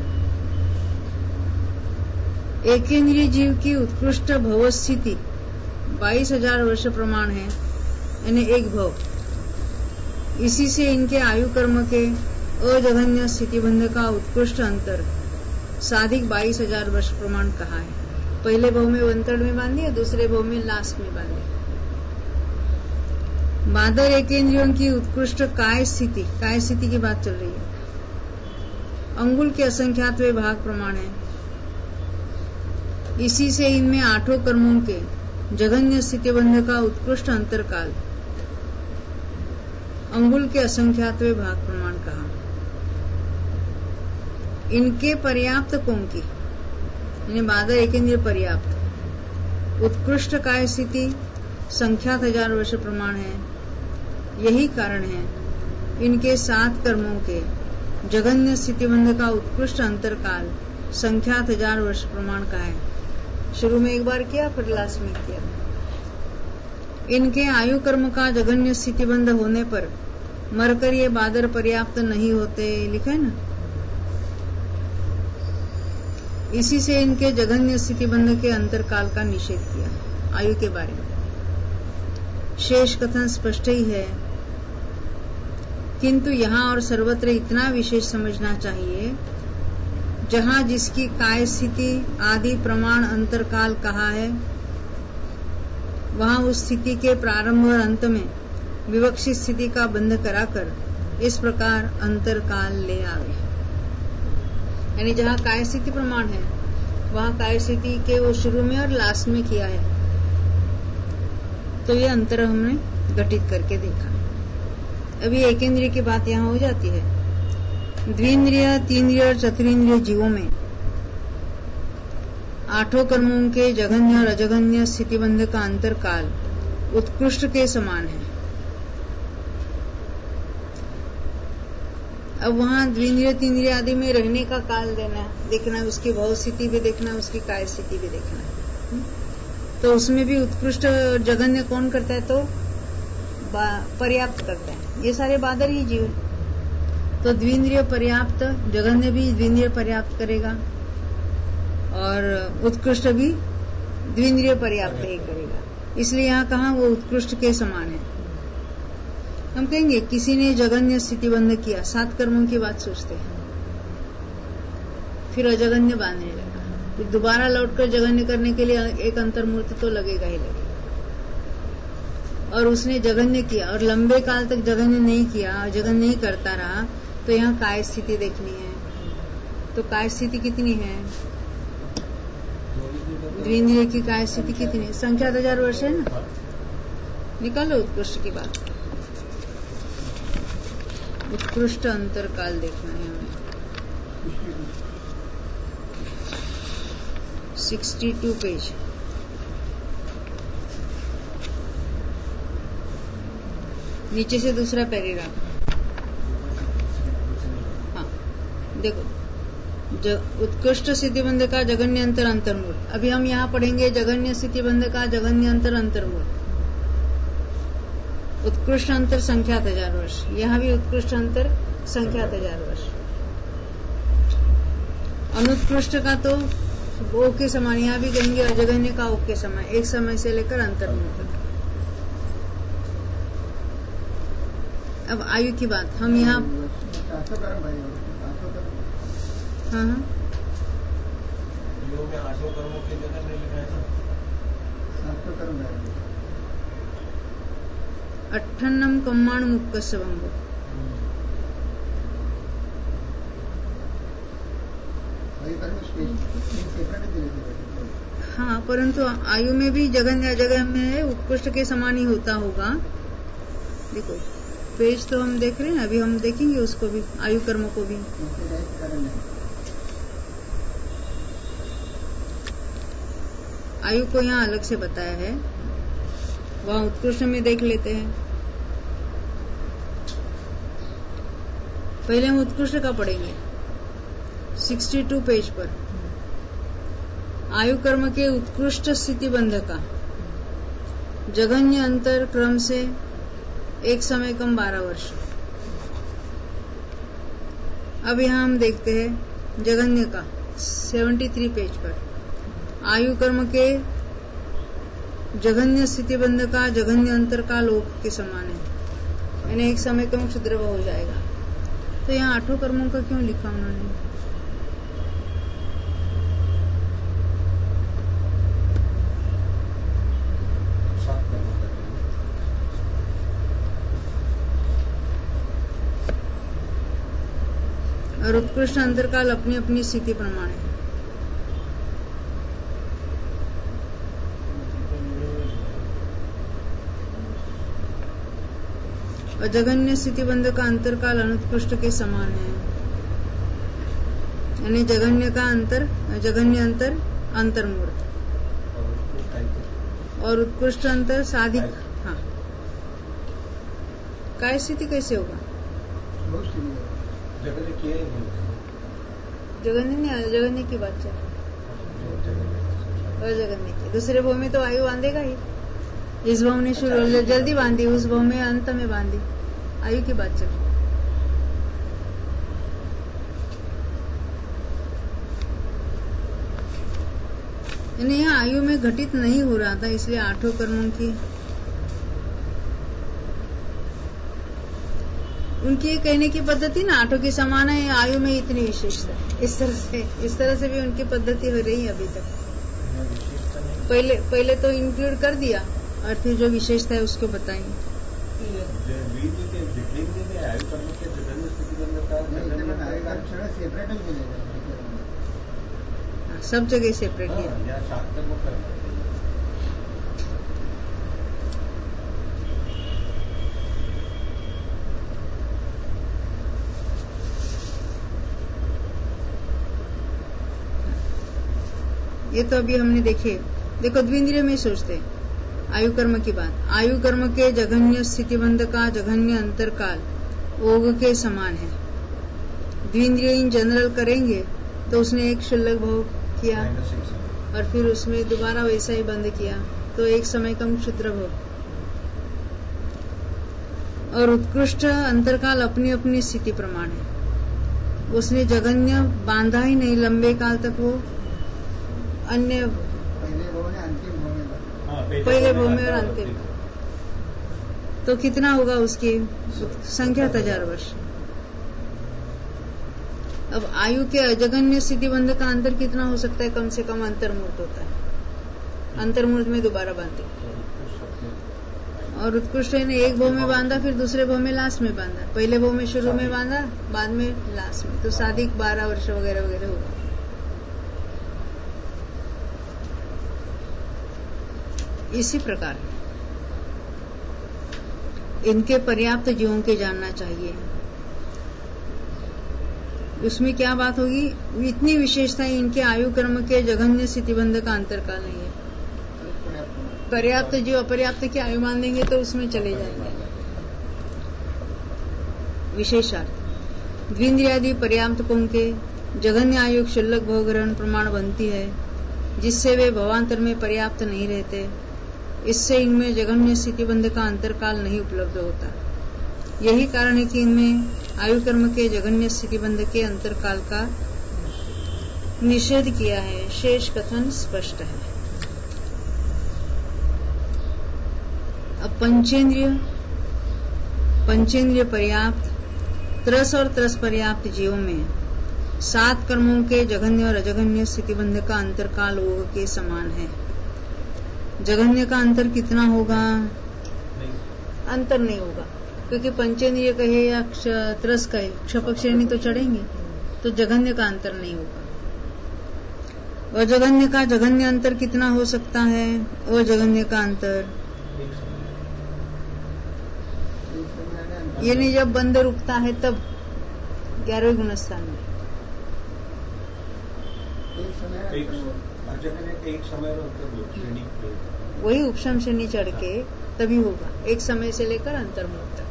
एकेंद्रिय जीव की उत्कृष्ट भव स्थिति बाईस हजार वर्ष प्रमाण है, यानी एक भव। इसी से इनके आयु कर्म के अजघन्य स्थितिबंध का उत्कृष्ट अंतर साधिक बाईस हजार वर्ष प्रमाण कहा है। पहले भव में वंतड़ में बांधिए, दूसरे भव में लास्ट में बांधिए। बादर एकेंद्रियों की उत्कृष्ट काय स्थिति, काय स्थिति की बात चल रही है, अंगुल के असंख्यातवे भाग प्रमाण है। इसी से इनमें आठों कर्मों के जघन्य स्थितिबंध का उत्कृष्ट अंतरकाल अंगुल के असंख्यातवे भाग प्रमाण कहा। इनके पर्याप्त कों की, यानी बादर एकेंद्रिय पर्याप्त उत्कृष्ट काय स्थिति संख्यात हजार वर्ष प्रमाण है। यही कारण है इनके सात कर्मों के जघन्य स्थितिबंध का उत्कृष्ट अंतरकाल संख्यात हजार वर्ष प्रमाण का है। शुरू में एक बार किया, फिर लास्ट में किया। इनके आयु कर्म का जघन्य स्थितिबंध होने पर मरकर ये बादर पर्याप्त नहीं होते, लिखा है ना। इसी से इनके जघन्य स्थितिबंध के अंतरकाल का निषेध किया आयु के बारे में। शेष कथन स्पष्ट ही है, किंतु यहाँ और सर्वत्र इतना विशेष समझना चाहिए, जहाँ जिसकी काय स्थिति आदि प्रमाण अंतरकाल कहा है, वहाँ उस स्थिति के प्रारंभ और अंत में विवक्षित स्थिति का बंध कराकर इस प्रकार अंतरकाल ले आवे। यानी जहाँ काय स्थिति प्रमाण है, वहाँ काय स्थिति के वो शुरू में और लास्ट में किया है, तो ये अंतर हमने घटित करके देखा। अभी एकेंद्रिय की बात यहाँ हो जाती है। द्विंद्रिय, तीन्द्रिय और चतुरिंद्रिय जीवों में आठों कर्मों के जघन्य और अजघन्य स्थितिबंध का अंतरकाल उत्कृष्ट के समान है। अब वहाँ द्विंद्रिय, तीन्द्रिय आदि में रहने का काल देना देखना, उसकी भव स्थिति भी देखना, उसकी काय स्थिति भी देखना। तो उसमें भी उत्कृष्ट जघन्य कौन करता है, तो पर्याप्त करता है। ये सारे बादर ही जीव, तो द्विंद्रिय पर्याप्त जघन्य भी द्विंद्रिय पर्याप्त करेगा, और उत्कृष्ट भी द्विंद्रिय पर्याप्त ही करेगा। इसलिए यहाँ कहा वो उत्कृष्ट के समान है। हम कहेंगे किसी ने जघन्य स्थितिबंध किया, सात कर्मों की बात सोचते हैं, फिर अजघन्य बांधने लगा, फिर दोबारा लौटकर जघन्य करने के लिए एक अंतर्मूर्त तो लगेगा ही लगेगा। और उसने जघन्य किया और लंबे काल तक जघन्य नहीं किया, जघन्य नहीं करता रहा, तो यहाँ काय स्थिति देखनी है। तो काय स्थिति कितनी है, द्विंद्रिय की काय स्थिति कितनी, संख्यात हजार वर्ष है ना। निकालो उत्कृष्ट की बात, उत्कृष्ट अंतरकाल देखना है हमें। सिक्सटी टू पेज, नीचे से दूसरा पैराग्राफ। हाँ देखो, उत्कृष्ट स्थितिबंध का जघन्य अंतर अंतर्मूल। अभी हम यहाँ पढ़ेंगे जघन्य स्थितिबंध का जघन्य अंतर अंतर्मूल। उत्कृष्ट अंतर संख्यात हजार वर्ष, यहाँ भी उत्कृष्ट अंतर संख्यात हजार वर्ष। अनुत्कृष्ट का तो ओ के समान यहाँ भी कहेंगे अजगन्य का ओ के समान, एक समय से लेकर अंतर्मुख तक। अब आयु की बात हम यहाँ हाँ हाँ में आठों कर्मों की जगह नहीं लिखा है ना। अट्ठन्नम कम्माण मुक्कस्य भंगो। हाँ, परंतु आयु में भी जगह जगह में है, उत्कृष्ट के समान ही होता होगा। देखो पेज तो हम देख रहे हैं, अभी हम देखेंगे उसको भी, आयु कर्म को भी। आयु को यहाँ अलग से बताया है, वहाँ उत्कृष्ट में देख लेते हैं। पहले हम उत्कृष्ट का पढ़ेंगे बासठ पेज पर। आयु कर्म के उत्कृष्ट स्थिति बंध का जघन्य अंतर क्रम से एक समय कम बारह वर्ष। अब यहाँ हम देखते हैं जघन्य का तिहत्तर पेज पर। आयु कर्म के जघन्य स्थिति बंध का जघन्य अंतर का लोक के समान है, यानी एक समय कम क्षुद्र हो जाएगा। तो यहाँ आठों कर्मों का क्यों लिखा उन्होंने? और उत्कृष्ट अंतरकाल अपनी अपनी स्थिति प्रमाण है। और जघन्य स्थिति बंध का अंतरकाल अनुत्कृष्ट के समान है, यानी जघन्य का अंतर जघन्य अंतर अंतर्मूर्त और उत्कृष्ट अंतर साधिक। हाँ, काय स्थिति कैसे होगा? जघन्य नहीं, जघन्य की बात चल और जघन्य की दूसरे भाव में तो आयु बांधेगा ही। इस भाव ने शुरू जल्दी बांधी, उस भाव में अंत में बांधी, आयु की बात चल। यानी यहाँ आयु में घटित नहीं हो रहा था, इसलिए आठों कर्मों की उनकी कहने की पद्धति ना आठों की समान है, आयु में इतनी विशेषता। इस तरह से इस तरह से भी उनकी पद्धति हो रही है अभी तक। पहले पहले तो इंक्लूड कर दिया और फिर जो विशेषता है उसको बताएंगे। सब जगह सेपरेट है। ये तो अभी हमने देखे। देखो द्विंद्रिय में सोचते आयु कर्म की बात। आयु कर्म के जघन्य स्थितिबंध का जघन्य अंतरकाल ओग के समान है। द्विंद्रिय इन जनरल करेंगे तो उसने एक शुल्लक भाव किया और फिर उसमें दोबारा वैसा ही बंद किया, तो एक समय कम क्षुद्र भाव। और उत्कृष्ट अंतरकाल अपनी अपनी स्थिति प्रमाण है। उसने जघन्य बांधा ही नहीं, लंबे काल तक वो अन्य पहले भाव में और अंतिम। तो कितना होगा उसकी संख्या? हजार वर्ष। अब आयु के अजगन्य स्थिति बंध का अंतर कितना हो सकता है? कम से कम अंतर्मूर्त होता है। अंतर्मूर्त में दोबारा बांधे। और उत्कृष्ट ने एक भाव में बांधा, फिर दूसरे भाव में लास्ट में बांधा। पहले भाव में शुरू में बांधा, बाद में लास्ट में, तो साधिक बारह वर्ष वगैरह वगैरह होगा। इसी प्रकार इनके पर्याप्त जीवों के जानना चाहिए। उसमें क्या बात होगी? इतनी विशेषताएं इनके आयु कर्म के जघन्य स्थितिबंध का अंतरकाल नहीं है। पर्याप्त जीव अपर्याप्त की आयु मान देंगे तो उसमें चले जाएंगे। विशेषार्थ द्विंद्रियादि पर्याप्तकों के जघन्य आयु क्षुल्लक भवग्रहण प्रमाण बनती है, जिससे वे भवांतर में पर्याप्त नहीं रहते। इससे इनमें जघन्य स्थितिबंध का अंतरकाल नहीं उपलब्ध होता। यही कारण है कि इनमें आयु कर्म के जघन्य स्थितिबंध के अंतरकाल का निषेध किया है, शेष कथन स्पष्ट है। अब पंचेंद्रिय पंचेंद्रिय पर्याप्त त्रस और त्रस पर्याप्त जीवों में सात कर्मों के जघन्य और अजघन्य स्थितिबंध का अंतरकाल योग के समान है। जघन्य का अंतर कितना होगा? अंतर नहीं होगा, क्योंकि पंचेंद्रिय कहे या त्रस कहे, क्षपक श्रेणी तो चढ़ेंगे, तो जघन्य का अंतर नहीं होगा। अजघन्य का जघन्य अंतर कितना हो सकता है? अजघन्य का अंतर यानी जब बंद रुकता है तब ग्यारहवें गुणस्थान में एक समय वही उपशम श्रेणी चढ़ के तभी होगा, एक समय से लेकर अंतर्मुख तक।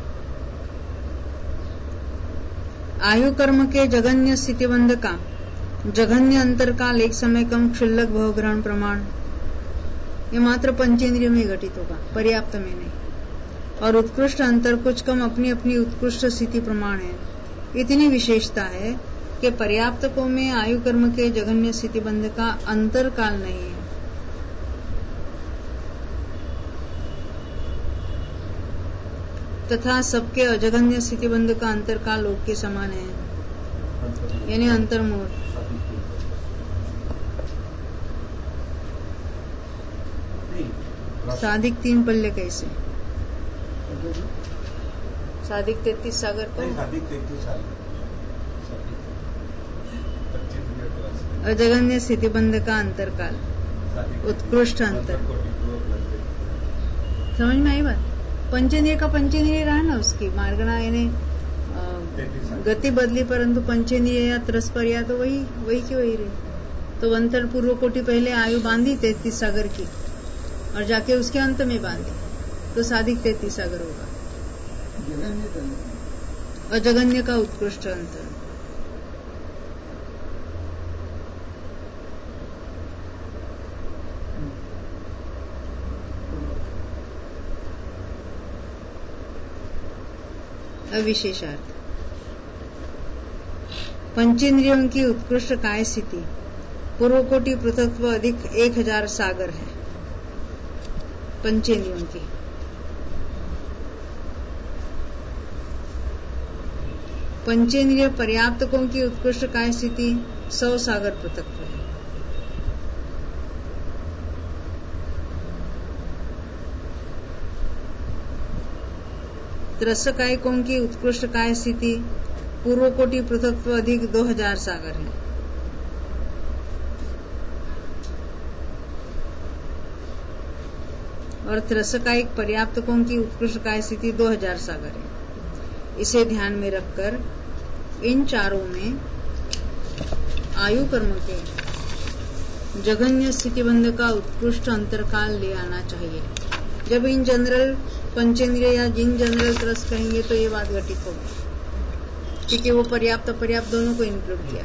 आयु कर्म के जघन्य स्थितिबंध का जघन्य अंतरकाल एक समय कम क्षुल्लक भवग्रहण प्रमाण, ये मात्र पंचेंद्रिय में घटित होगा, पर्याप्त में नहीं। और उत्कृष्ट अंतर कुछ कम अपनी अपनी उत्कृष्ट स्थिति प्रमाण है। इतनी विशेषता है कि पर्याप्तकों में आयु कर्म के जघन्य स्थितिबंध का अंतरकाल नहीं है। तथा सबके अजघन्य स्थितिबंध का अंतरकाल लोक के समान है, यानी अंतर्मुहूर्त। साधिक तीन पल्ले कैसे? साधिक तैतीस सागर को अजघन्य स्थितिबंध का अंतरकाल उत्कृष्ट अंतर, समझ में आई बात? पंचेंद्रिय का पंचेंद्रिय रहा ना, उसकी मार्गणा यानी गति बदली, परंतु पंचेंद्रिय या त्रस पर या तो वही वही की वही रही। तो अंतर पूर्व कोटि पहले आयु बांधी तैतीस सागर की और जाके उसके अंत में बांधी, तो साधिक तैतीस सागर होगा। अजघन्य का उत्कृष्ट अंतर। अविशेषार्थ पंचेंद्रियों की उत्कृष्ट काय स्थिति पूर्व कोटि पृथक्त्व अधिक एक हजार सागर है। पंचेंद्रियों की पंचेंद्रिय पर्याप्तकों की उत्कृष्ट काय स्थिति सौ सागर पृथक्त्व है। त्रसकायिकों की उत्कृष्ट काय स्थिति पूर्व कोटि पृथक्त्व अधिक दो हजार सागर है। और त्रसकायिक पर्याप्तकों की उत्कृष्ट काय स्थिति दो हजार सागर है। इसे ध्यान में रखकर इन चारों में आयु कर्म के जघन्य स्थितिबंध का उत्कृष्ट अंतरकाल ले आना चाहिए। जब इन जनरल पंचेंद्रिय या जिन जनरल त्रस कहेंगे तो ये बात घटित होगी, क्योंकि वो पर्याप्त पर्याप्त दोनों को इंक्लूड किया।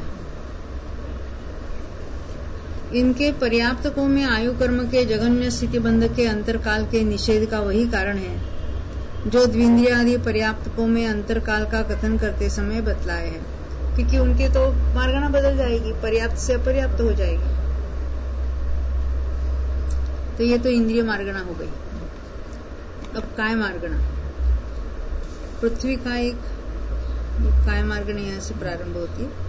इनके पर्याप्तकों में आयु कर्म के जघन्य स्थितिबंध के अंतरकाल के निषेध का वही कारण है जो द्विंद्रिय आदि पर्याप्तकों में अंतरकाल का कथन करते समय बतलाए हैं, क्योंकि उनके तो मार्गणा बदल जाएगी, पर्याप्त से अपर्याप्त हो जाएगी। तो ये तो इंद्रिय मार्गणा हो गई। अब काय मार्गणा, पृथ्वी का एक काय मार्गणा यहां से प्रारंभ होती है।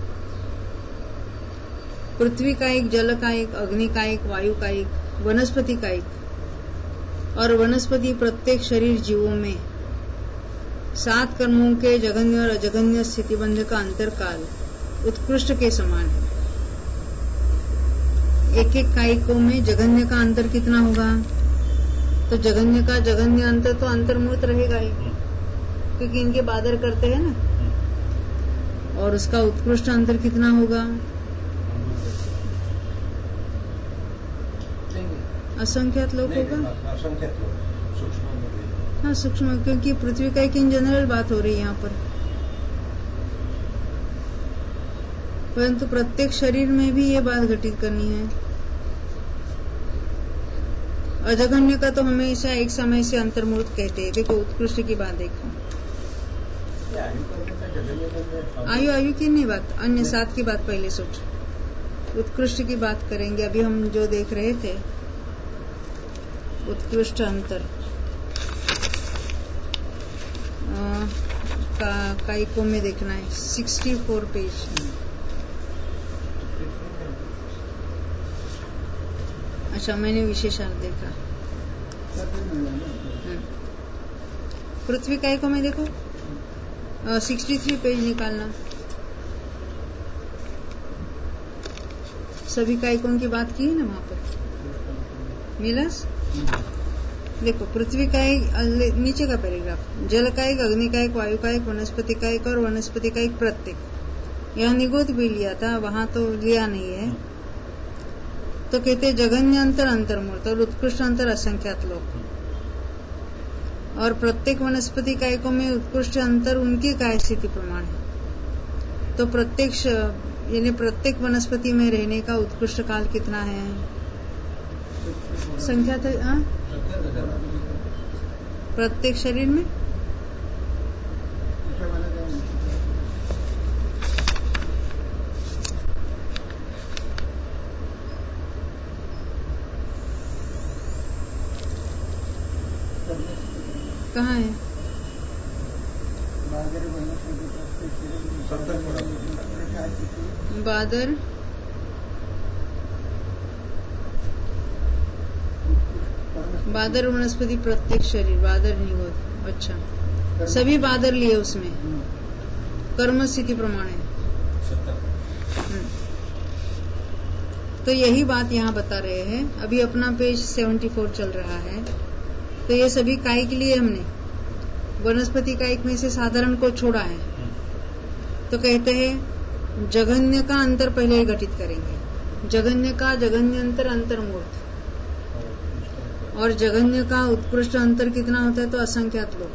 पृथ्वी का एक, जल का एक, अग्नि का एक, वायु का एक, वनस्पति का एक। और वनस्पति प्रत्येक शरीर जीवों में सात कर्मों के जघन्य और अजघन्य स्थितिबंध का अंतरकाल उत्कृष्ट के समान है। एक एक कायिकों में जघन्य का अंतर कितना होगा? तो जघन्य का जघन्य अंतर तो अंतर्मूर्त रहेगा ही, क्योंकि इनके बादर करते हैं ना। और उसका उत्कृष्ट अंतर कितना होगा? असंख्यात लोग होगा, असंख्यात लोग, सूक्ष्म। हाँ सूक्ष्म, क्योंकि पृथ्वी का एक इन जनरल बात हो रही है यहाँ पर, परंतु प्रत्येक शरीर में भी ये बात घटित करनी है। अजघन्य का तो हमेशा एक समय से अंतर्मूर्त कहते हैं। देखो उत्कृष्ट की बात देखो, आयु आयु की नहीं बात, अन्य सात की बात पहले सोच। उत्कृष्ट की बात करेंगे। अभी हम जो देख रहे थे उत्कृष्ट अंतर आ, का काइको में देखना है सिक्सटी फोर पेज। अच्छा, मैंने विशेषार्थ देखा। पृथ्वी काइको में देखो सिक्सटी थ्री पेज निकालना। सभी काइकों की बात की है ना वहां पर, मिलस। देखो, पृथ्वी का एक नीचे का पैराग्राफ, जल का एक, अग्नि का एक, वायु का एक, वनस्पति का एक और वनस्पति का एक प्रत्येक। यह निगोद भी लिया था, वहां तो लिया नहीं है। तो कहते जगन्य अंतर अंतर्मूर्त और उत्कृष्ट अंतर असंख्यात लोक। और प्रत्येक वनस्पति कायकों में उत्कृष्ट अंतर उनकी काय स्थिति प्रमाण है। तो प्रत्येक यानी प्रत्येक वनस्पति में रहने का उत्कृष्ट काल कितना है? संख्या था आ? प्रत्येक शरीर में कहाँ है? बादर बादर वनस्पति प्रत्येक शरीर, बादर निगोद। अच्छा, सभी बादर लिए उसमें कर्म स्थिति प्रमाण है। तो यही बात यहाँ बता रहे हैं। अभी अपना पेज सेवेंटी फोर चल रहा है। तो ये सभी कायिक लिए हमने वनस्पति कायिक में से साधारण को छोड़ा है। तो कहते हैं जगन्य का अंतर पहले घटित करेंगे। जगन्य का जगन्य अंतर अंतर्मूर्त, और जगन्य का उत्कृष्ट अंतर कितना होता है? तो असंख्यात लोग।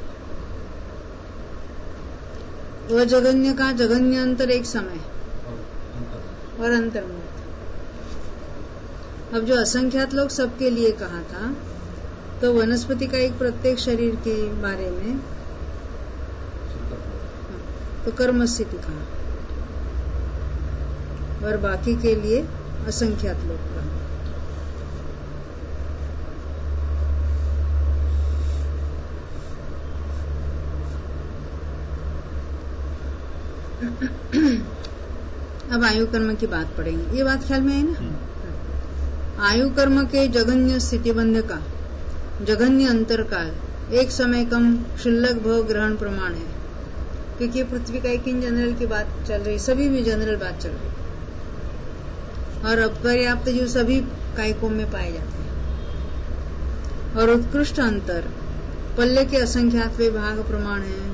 अजगन्य का जगन्य अंतर एक समय और अंतर्मूर्त। अब जो असंख्यात लोग सबके लिए कहा था, तो वनस्पति का एक प्रत्येक शरीर के बारे में तो कर्म स्थिति कहा, और बाकी के लिए असंख्यात लोग कहा। अब आयु कर्म की बात पढ़ेंगे। ये बात ख्याल में है ना? आयु कर्म के जगन्य स्थितिबंध का जगन्य अंतर काल एक समय कम क्षुल्लक भव ग्रहण प्रमाण है। क्योंकि पृथ्वी का एक इन जनरल की बात चल रही, सभी में जनरल बात चल रही, और अपर्याप्त जो सभी कायकों में पाए जाते हैं। और उत्कृष्ट अंतर पल्ले के असंख्यात विभाग प्रमाण है।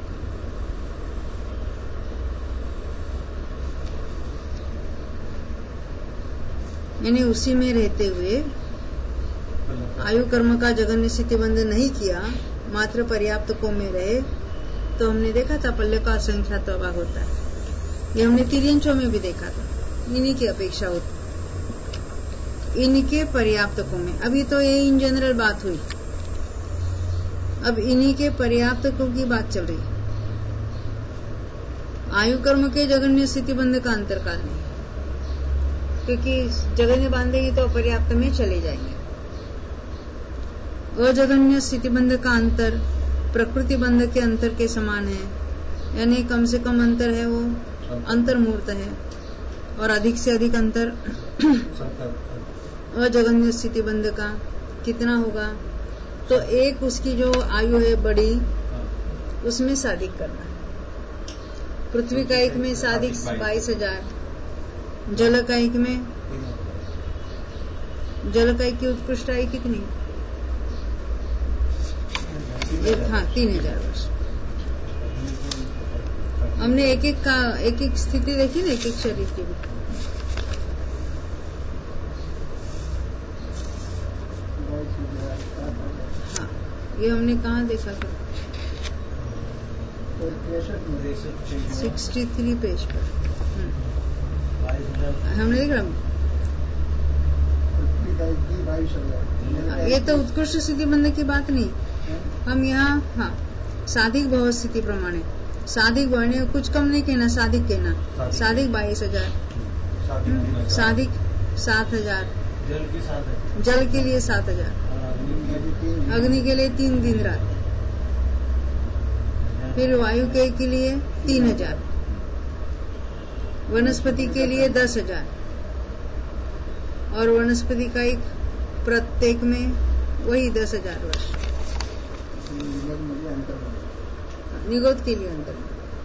यानी उसी में रहते हुए आयु कर्म का जगन्य स्थिति बंध नहीं किया, मात्र पर्याप्त को में रहे, तो हमने देखा था पल्ले का असंख्यात भाग होता है। ये हमने तिर्यंचों में भी देखा था। इन्हीं की अपेक्षा होती, इनके पर्याप्त को में। अभी तो ये इन जनरल बात हुई, अब इन्हीं के पर्याप्त को की बात चल रही। आयु कर्म के जगन्य स्थिति बंध का अंतरकाल नहीं, क्योंकि जगन्य बांधेगी तो अपर्याप्त में चले जाएंगे। अजगन्य स्थिति बंध का अंतर प्रकृति बंध के अंतर के समान है, यानी कम से कम अंतर है वो अंतर्मूर्त है, और अधिक से अधिक अंतर अजगन्य स्थिति बंध का कितना होगा? तो एक उसकी जो आयु है बड़ी, उसमें साधिक करना। पृथ्वी का एक में साधिक बाईस हजार, जल का एक में जल का एक की उत्कृष्ट आयु कितनी? एक, हाँ तीन हजार वर्ष। हमने एक एक का एक एक स्थिति देखी ना, एक एक शरीर की भी। हाँ, ये हमने कहाँ देखा था? सिक्सटी थ्री पेज पर हमने देखा। ये तो उत्कृष्ट स्थिति बनने की बात नहीं, हम यहाँ हाँ साधिक भव स्थिति प्रमाण है। साधिक बढ़ने कुछ कम नहीं कहना, साधिक कहना। साधिक बाईस हजार साधिक साधिक सात हजार, जल की सात है, जल के लिए सात हजार, अग्नि के लिए तीन दिन रात, फिर वायु के के लिए तीन हजार, वनस्पति के लिए दस हजार, और वनस्पति का एक प्रत्येक में वही दस हजार वर्ष। निगोद के लिए अंतर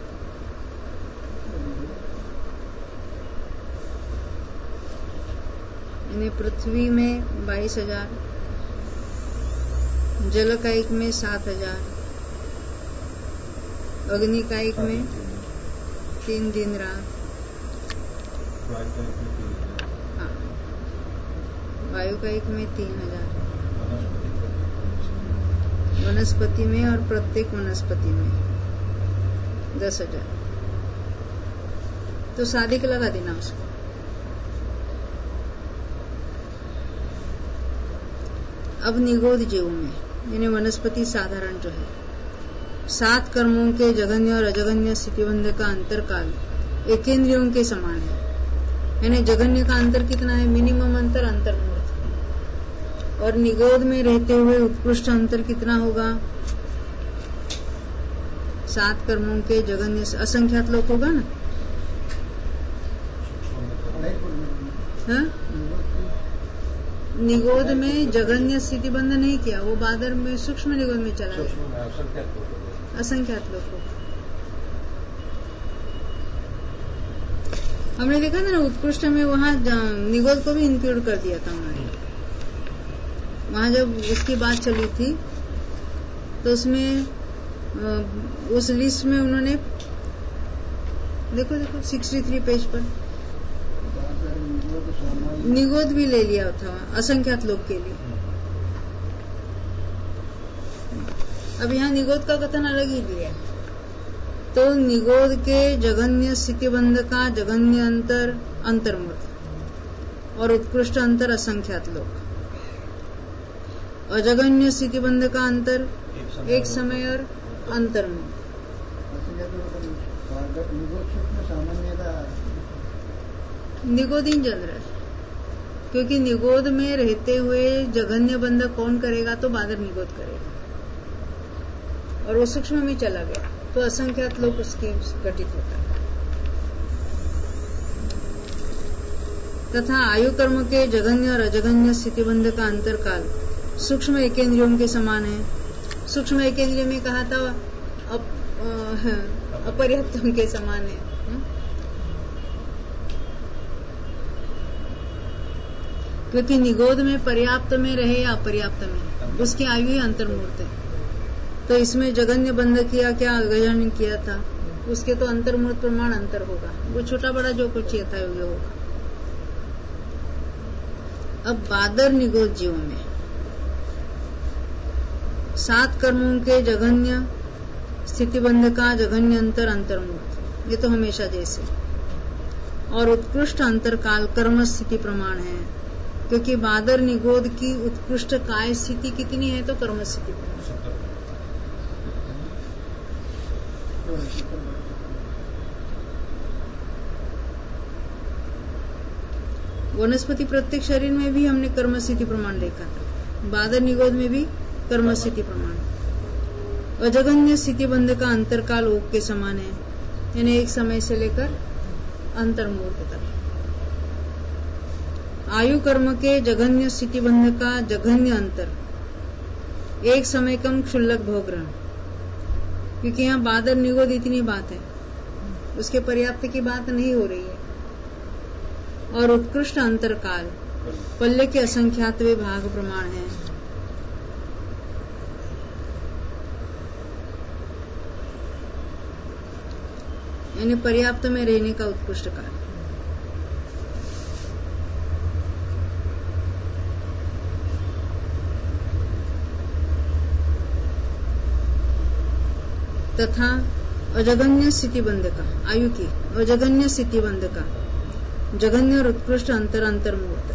इन्हें पृथ्वी में बाईस हजार, जल का एक में सात हजार, अग्नि का एक में तीन दिन रात, हाँ, वायु का एक में तीन हजार, वनस्पति में और प्रत्येक वनस्पति में दस हजार। तो साधिक लगा देना उसको। अब निगोद जीव में यानी वनस्पति साधारण जो है, सात कर्मों के जघन्य और अजघन्य स्थितिबंध का अंतरकाल एकेंद्रियों के समान है। यानी जघन्य का अंतर कितना है? मिनिमम अंतर अंतर्मूर्त। और निगोद में रहते हुए उत्कृष्ट अंतर कितना होगा? सात कर्मों के जघन्य असंख्यात लोक होगा ना? हाँ? निगोद में जघन्य स्थिति बंध नहीं किया, वो बादर में सूक्ष्म निगोद में चला गया, असंख्यात लोग को। हमने देखा था ना उत्कृष्ट में, वहां निगोद को भी इंक्लूड कर दिया था उन्होंने। वहां जब उसकी बात चली थी तो उसमें उस लिस्ट में उन्होंने देखो देखो सिक्सटी थ्री पेज पर निगोद भी ले लिया था असंख्यात लोग के लिए। अब यहाँ निगोद का कथन अलग ही दिया। तो निगोद के जघन्य स्थितिबंध का जघन्य अंतर अंतर्मूर्त और उत्कृष्ट अंतर असंख्यात लोग। अजघन्य स्थितिबंध का अंतर एक समय और अंतर्मूर्त। निगोद इन जनरल, क्योंकि निगोद में रहते हुए जघन्य बंध कौन करेगा? तो बादर निगोद करेगा, और वो सूक्ष्म में चला गया तो असंख्यात लोग उसके घटित होता है। तथा आयु कर्म के जघन्य और अजघन्य स्थितिबंध का अंतरकाल सूक्ष्म एकेंद्रियों के समान है। सूक्ष्म एकेंद्रिय में कहा था अप, अपर्याप्तों के समान है। क्योंकि निगोद में पर्याप्त में रहे या अपर्याप्त में, उसकी आयु ही अंतर्मूर्त है। तो इसमें जघन्य बंध किया क्या अजघन्य किया था, उसके तो अंतर्मूर्त प्रमाण अंतर होगा। वो छोटा बड़ा जो कुछ यथायोग्य होगा। अब बादर निगोद जीव में सात कर्मों के जघन्य स्थितिबंध का जघन्य अंतर अंतर्मूर्त, ये तो हमेशा जैसे, और उत्कृष्ट अंतरकाल कर्म स्थिति प्रमाण है। क्योंकि बादर निगोद की उत्कृष्ट काय स्थिति कितनी है? तो कर्म स्थिति प्रमाण। वनस्पति प्रत्येक शरीर में भी हमने कर्म स्थिति प्रमाण देखा था, बादर निगोद में भी कर्म स्थिति प्रमाण। अजघन्य स्थितिबंध का अंतरकाल ओक के समान है, यानी एक समय से लेकर अंतर्मूर्त तक। आयु कर्म के जघन्य स्थितिबंध का जघन्य अंतर एक समय कम क्षुल्लक भोग्रहण। क्योंकि यहाँ बादर निगोद इतनी बात है, उसके पर्याप्त की बात नहीं हो रही है। और उत्कृष्ट अंतरकाल पल्ले के असंख्यातवे भाग प्रमाण है। यानी पर्याप्त में रहने का उत्कृष्ट काल। तथा अजघन्य स्थितिबंध का, आयु की अजघन्य स्थितिबंध का जघन्य और उत्कृष्ट अंतर अंतर्मूर्त।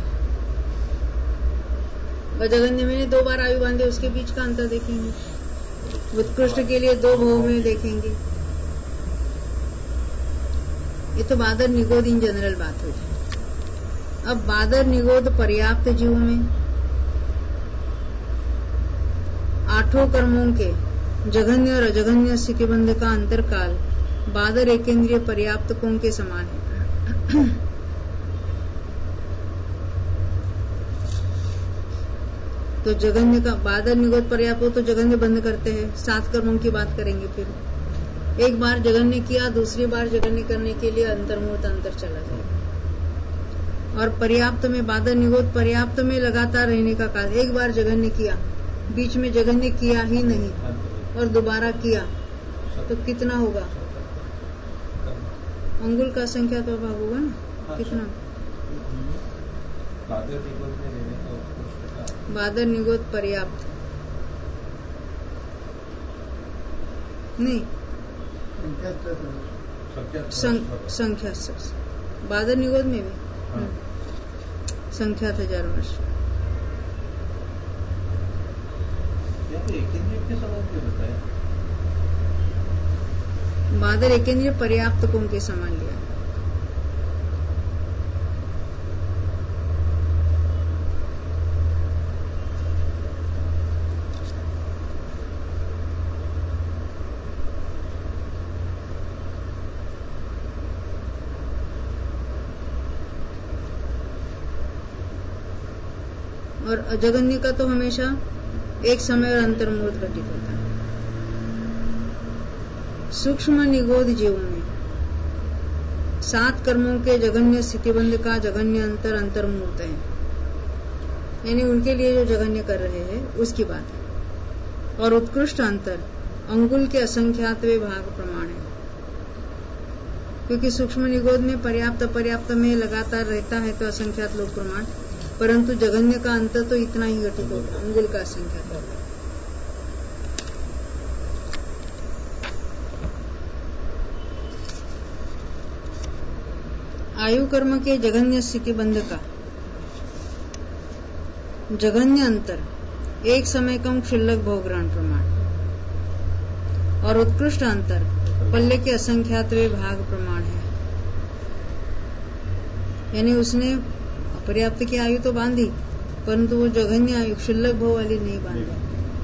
अजघन्य में दो बार आयु बांधे, उसके बीच का अंतर देखेंगे। उत्कृष्ट के लिए दो भाव में देखेंगे। ये तो बादर निगोद इन जनरल बात हुई। अब बादर निगोद पर्याप्त जीव में आठों कर्मों के जघन्य और अजघन्य स्थितिबंध का अंतरकाल बादर एकेंद्रीय पर्याप्तकों के समान है। तो जघन्य का बादर निगोद पर्याप्त हो तो जघन्य बंद करते हैं। सात कर्मों की बात करेंगे। फिर एक बार जघन्य किया, दूसरी बार जघन्य करने के लिए अंतर्मुहूर्त अंतर चला जाए। और पर्याप्त में बादर निगोद पर्याप्त में लगातार रहने का काल, एक बार जघन्य किया, बीच में जघन्य किया ही नहीं और दोबारा किया तो कितना होगा? अंगुल का संख्या तो भाग होगा ना, कितना? बादर निगोद पर्याप्त नहीं, संख्या बादर निगोद में भी संख्या हजार वर्ष। बादर एकेंद्रीय पर्याप्त कों के समान लिया। और अजगन्य का तो हमेशा एक समय और अंतर्मुहूर्त घटित होता है। सूक्ष्म निगोद जीवों में सात कर्मों के जघन्य स्थितिबंध का जघन्य अंतर अंतर्मुहूर्त है, यानी उनके लिए जो जघन्य कर रहे हैं उसकी बात है। और उत्कृष्ट अंतर अंगुल के असंख्यातवे भाग प्रमाण है, क्योंकि सूक्ष्म निगोद में पर्याप्त अपर्याप्त में लगातार रहता है तो असंख्यात लोक प्रमाण, परंतु जघन्य का अंतर तो इतना ही घटित होगा, अंगुल का असंख्यात होगा। आयु कर्म के जघन्य स्थितिबंध का जघन्य अंतर एक समय कम क्षुल्लक भोग्रहण प्रमाण और उत्कृष्ट अंतर पल्ले के असंख्यातवे भाग प्रमाण है। यानी उसने अपर्याप्त की आयु तो बांधी, परंतु वो जघन्य आयु क्षुल्लक भोग वाली नहीं बांधी।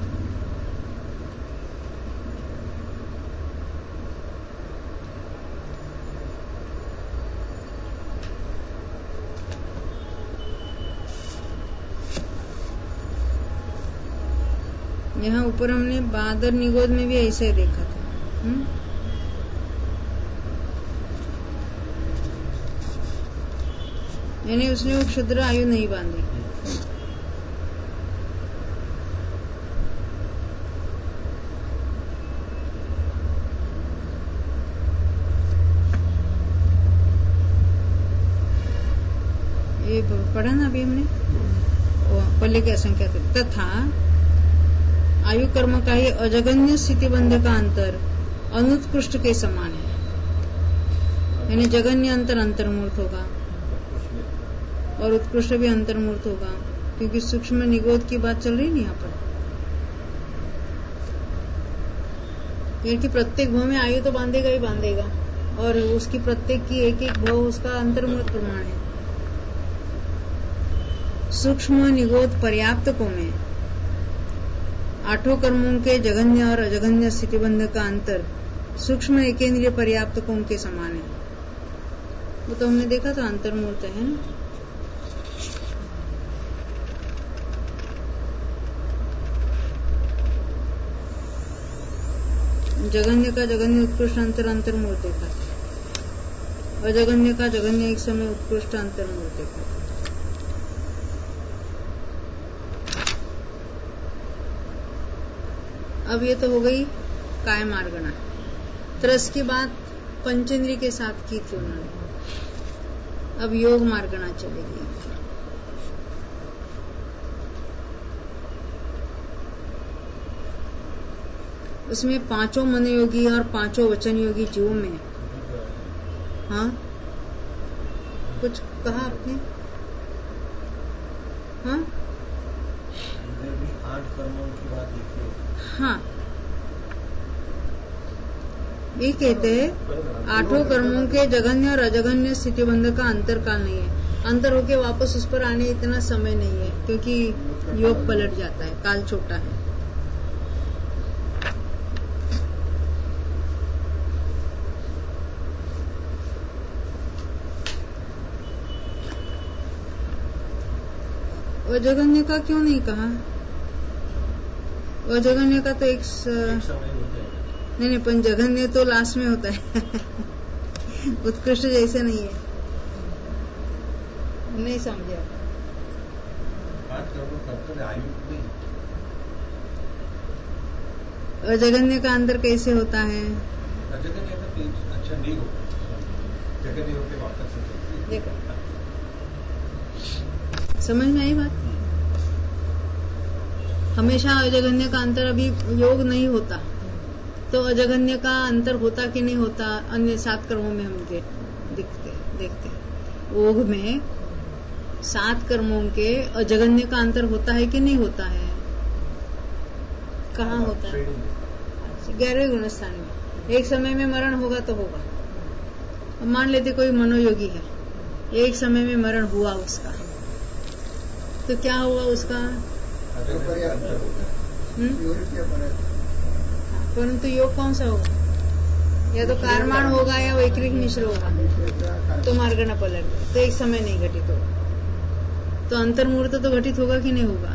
यहाँ ऊपर हमने बादर निगोद में भी ऐसे ही देखा था। हुँ? यानी उसने वो क्षुद्र आयु नहीं बांधी। ये पढ़ा ना अभी हमने, पल्ले की असंख्या तथा आयु कर्म का ही अजगन्य स्थितिबंध का अंतर अनुत्कृष्ट के समान है। यानी जगन्य अंतर अंतर्मूर्त होगा और उत्कृष्ट भी अंतर्मूर्त होगा, क्योंकि सूक्ष्म निगोद की बात चल रही है यहाँ पर। यानी प्रत्येक भव में आयु तो बांधेगा ही बांधेगा, और उसकी प्रत्येक की एक एक भव उसका अंतर्मूर्त प्रमाण है। सूक्ष्म निगोद पर्याप्तकों में आठों कर्मों के जघन्य और अजघन्य स्थितिबंध का अंतर सूक्ष्म एकेंद्रीय पर्याप्तकों के समान है। वो तो हमने देखा था, अंतर्मूर्त है ना। जघन्य का जघन्य उत्कृष्ट अंतर अंतर्मूर्त देखा था, अजघन्य का जघन्य एक समय उत्कृष्ट अंतर्मूर्त देखा था। अब ये तो हो गई काय मार्गणा। त्रस की बात पंचेंद्रिय के साथ की थी उन्होंने, अब योग मार्गणा चलेगी। उसमें पांचों मनोयोगी और पांचों वचन योगी जीवों में, हाँ कुछ कहा आपने? हाँ आठ कर्मों की बात लिखी। हाँ ये कहते हैं आठों कर्मों के जघन्य और अजघन्य स्थिति बंध का अंतर काल नहीं है। अंतर होके वापस उस पर आने इतना समय नहीं है, क्योंकि योग पलट जाता है, काल छोटा है। अजघन्य का क्यों नहीं कहा? अजघन्य का तो एक स... नहीं नहीं पण जघन्य तो लास्ट में होता है उत्कृष्ट जैसे नहीं है। नहीं समझे अजघन्य का अंतर कैसे होता है? अच्छा नहीं होता, जगन्य होते वापस देखो समझ में आई बात। हमेशा अजघन्य का अंतर अभी योग नहीं होता, तो अजघन्य का अंतर होता कि नहीं होता? अन्य सात कर्मों में हम दिखते देखते योग में सात कर्मों के अजघन्य का अंतर होता है कि नहीं होता है? कहाँ होता है? ग्यारहवें गुणस्थान में। एक समय में मरण होगा तो होगा। अब मान लेते कोई मनोयोगी है, एक समय में मरण हुआ उसका, तो क्या हुआ उसका? परंतु योग कौन सा होगा? या तो कारमाण होगा या वैकृत मिश्र होगा, तो मार्ग न पलट, तो एक समय नहीं घटित होगा। तो अंतर्मुहूर्त तो घटित होगा कि नहीं होगा?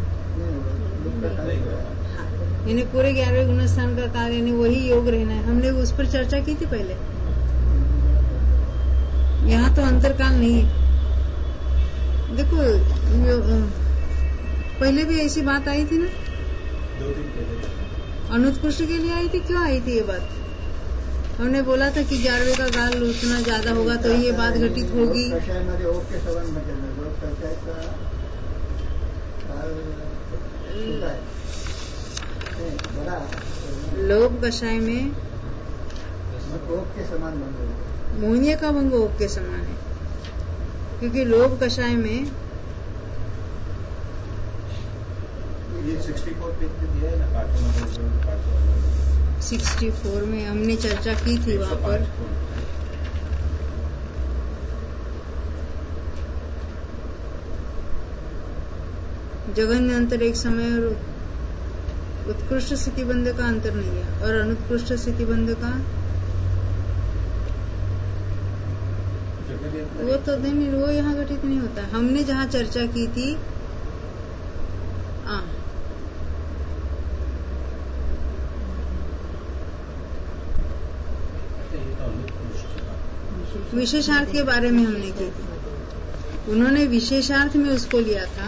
हाँ, यानी पूरे ग्यारहवें गुणस्थान का काल यानी वही योग रहना है। हमने उस पर चर्चा की थी पहले। यहाँ तो अंतरकाल नहीं है। देखो पहले भी ऐसी बात आई थी ना, दो दिन पहले अनुत्कृष्ट के लिए आई थी। क्यों आई थी ये बात? हमने बोला था कि ग्यारहवें का काल उतना ज्यादा होगा तो ये बात घटित होगी। लोभ कषाय में के समान भंग, मोहनीय का भंग ओप के समान है, क्योंकि लोभ कषाय में ये चौंसठ पेज पे दिया है ना, कार्टून चौंसठ में हमने चर्चा की थी वहां पर। जघन्य अंतर एक समय और उत्कृष्ट स्थिति बंध का अंतर नहीं है, और अनुत्कृष्ट स्थिति बंध का वो तो नहीं, वो यहाँ घटित नहीं होता। हमने जहाँ चर्चा की थी आ, विशेषार्थ के बारे में हमने की थी। उन्होंने विशेषार्थ में उसको लिया था।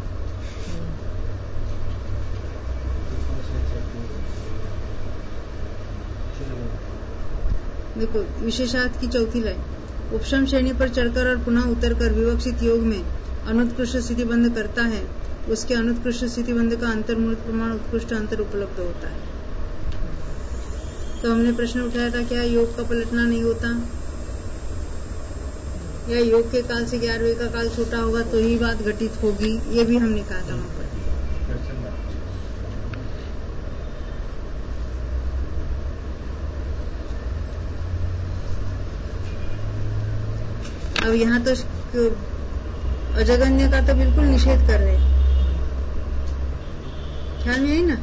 देखो विशेषार्थ की चौथी लाइन, उपशम श्रेणी पर चढ़कर और पुनः उतरकर विवक्षित योग में अनुत्कृष्ट स्थिति बंध करता है, उसके अनुत्कृष्ट स्थिति बंध का अंतर्मूर्त प्रमाण उत्कृष्ट अंतर उपलब्ध होता है। तो हमने प्रश्न उठाया था, क्या योग का पलटना नहीं होता, या योग के काल से ग्यारहवें का काल छोटा होगा तो ही बात घटित होगी? ये भी हमने कहा था वहां पर। अब यहाँ तो अजगन्य का तो बिल्कुल निषेध कर रहे हैं। ख्याल में आई ना?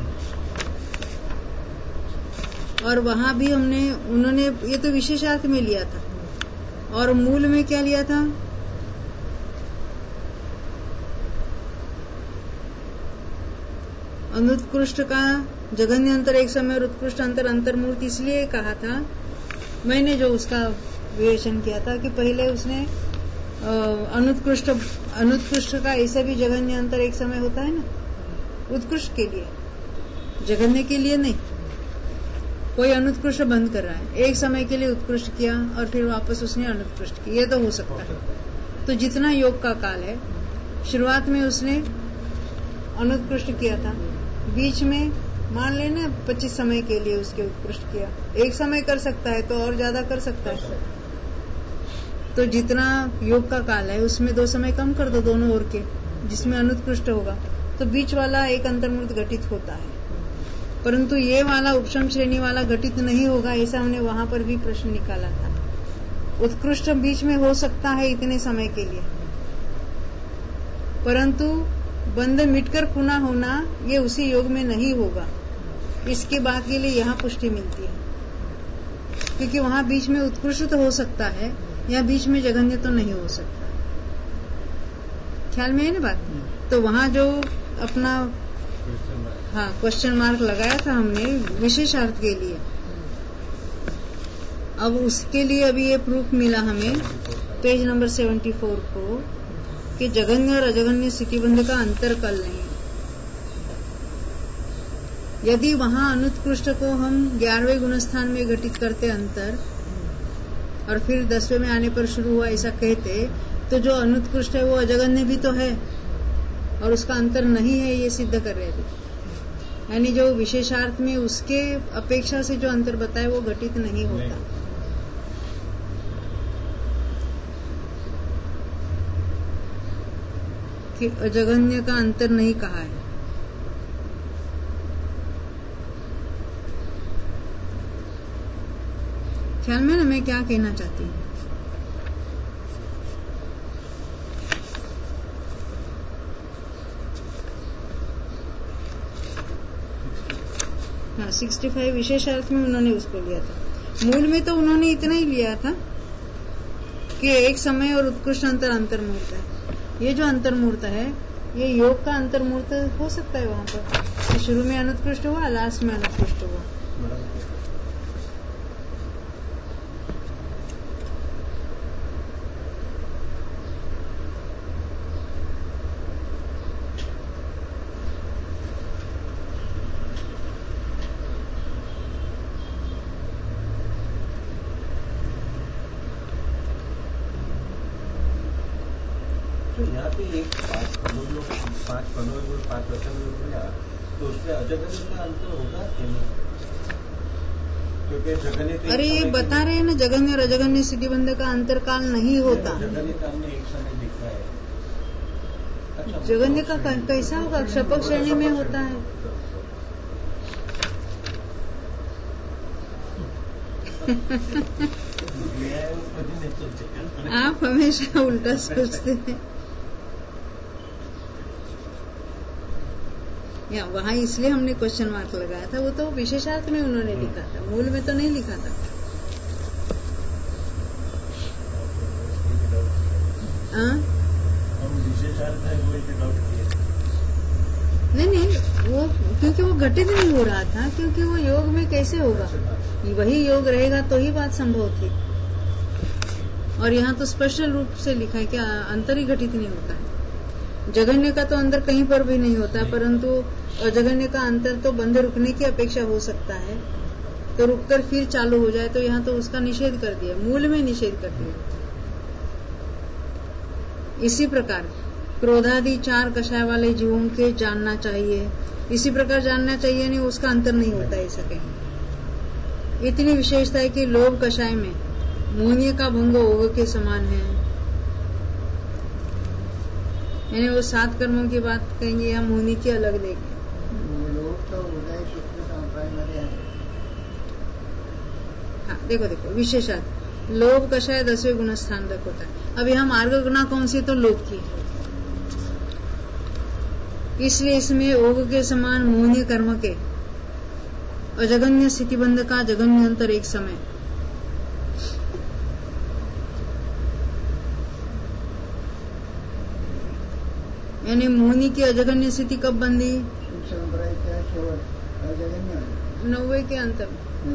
और वहां भी हमने उन्होंने ये तो विशेषार्थ में लिया था, और मूल में क्या लिया था? अनुत्कृष्ट का जघन्य अंतर एक समय और उत्कृष्ट अंतर अंतर्मूर्त इसलिए कहा था। मैंने जो उसका विवेचन किया था कि पहले उसने अनुत्कृष्ट अनुत्कृष्ट का ऐसा भी जघन्य अंतर एक समय होता है ना, उत्कृष्ट के लिए, जघन्य के लिए नहीं। कोई अनुत्कृष्ट बंद कर रहा है, एक समय के लिए उत्कृष्ट किया और फिर वापस उसने अनुत्कृष्ट किया, ये तो हो सकता है। तो जितना योग का काल है, शुरुआत में उसने अनुत्कृष्ट किया था, बीच में मान लेना पच्चीस समय के लिए उसके उत्कृष्ट किया, एक समय कर सकता है तो और ज्यादा कर सकता है। तो जितना योग का काल है उसमें दो समय कम कर दो दोनों ओर के, जिसमें अनुत्कृष्ट होगा, तो बीच वाला एक अंतर्मूर्त घटित होता है। परंतु ये वाला उपशम श्रेणी वाला घटित नहीं होगा, ऐसा हमने वहां पर भी प्रश्न निकाला था। उत्कृष्ट बीच में हो सकता है इतने समय के लिए, परंतु बंध मिटकर पुनः होना ये उसी योग में नहीं होगा। इसके बात के लिए यहाँ पुष्टि मिलती है, क्योंकि वहां बीच में उत्कृष्ट तो हो सकता है, या बीच में जघन्य तो नहीं हो सकता। ख्याल में है ना बात? तो वहां जो अपना हाँ क्वेश्चन मार्क लगाया था हमने विशेषार्थ के लिए, अब उसके लिए अभी ये प्रूफ मिला हमें पेज नंबर सेवेंटी फोर को कि जघन्य और अजघन्य स्थितिबंध का अंतर कल नहीं। यदि वहां अनुत्कृष्ट को हम ग्यारहवें गुणस्थान में घटित करते अंतर, और फिर दसवें में आने पर शुरू हुआ ऐसा कहते, तो जो अनुत्कृष्ट है वो अजघन्य भी तो है और उसका अंतर नहीं है, ये सिद्ध कर रहे थे। यानी जो विशेषार्थ में उसके अपेक्षा से जो अंतर बताए वो घटित नहीं होता। कि अजघन्य का अंतर नहीं कहा है। ख्याल में ना मैं क्या कहना चाहती हूँ? हाँ सिक्सटी फाइव विशेषार्थ में उन्होंने उसको लिया था। मूल में तो उन्होंने इतना ही लिया था कि एक समय और उत्कृष्ट अंतर अंतर्मूर्त है। ये जो अंतर्मूर्त है ये योग का अंतर्मूर्त हो सकता है। वहां पर तो शुरू में अनुत्कृष्ट हुआ, लास्ट में अनुत्कृष्ट हुआ। तो यहाँ पे एक पांच पनों पांच पनों पांच वचन में बोला, तो उसमें अजघन्य का अंतर होगा कि नहीं? क्योंकि जघन्य अरे ये बता रहे हैं ना, जघन्य और अजघन्य स्थितिबंध का अंतर काल नहीं होता। जघन्य का हमने एक समय दिखा है। अच्छा, जघन्य का कैसा होगा? क्षपक श्रेणी में होता है। आप हमेशा उल्टा सोचते हैं। या वहां इसलिए हमने क्वेश्चन मार्क लगाया था, वो तो विशेषार्थ में उन्होंने लिखा था, मूल में तो नहीं लिखा था। हम विशेषार्थ है वो एक डाउट किए। नहीं नहीं वो क्योंकि वो घटित नहीं हो रहा था, क्योंकि वो योग में कैसे होगा? वही योग रहेगा तो ही बात संभव थी। और यहाँ तो स्पष्ट रूप से लिखा है कि अंतर ही घटित नहीं होता है। जघन्य का तो अंतर कहीं पर भी नहीं होता, परंतु अजघन्य का अंतर तो बंध रुकने की अपेक्षा हो सकता है, तो रुककर फिर चालू हो जाए, तो यहाँ तो उसका निषेध कर दिया, मूल में निषेध कर दिया। इसी प्रकार क्रोधादि चार कषाय वाले जीवों के जानना चाहिए, इसी प्रकार जानना चाहिए, नहीं उसका अंतर नहीं होता ऐसा कहीं। इतनी विशेषता है कि लोभ कषाय में मोहनीय का भंग ओघ के समान है। यानी वो सात कर्मों की बात कहेंगे या मोहनी की अलग देखें। हाँ देखो देखो विशेषार्थ लोभ कषाय दसवें गुण स्थान तक होता है। अब यहाँ मार्ग गुणा कौन सी? तो लोभ की। इसलिए इसमें ओघ के समान मोहनीय कर्म के अजघन्य स्थितिबंध का जघन्य अंतर एक समय। यानी मोहनी की अजघन्य स्थिति कब बंदी? नव्वे के अंतर।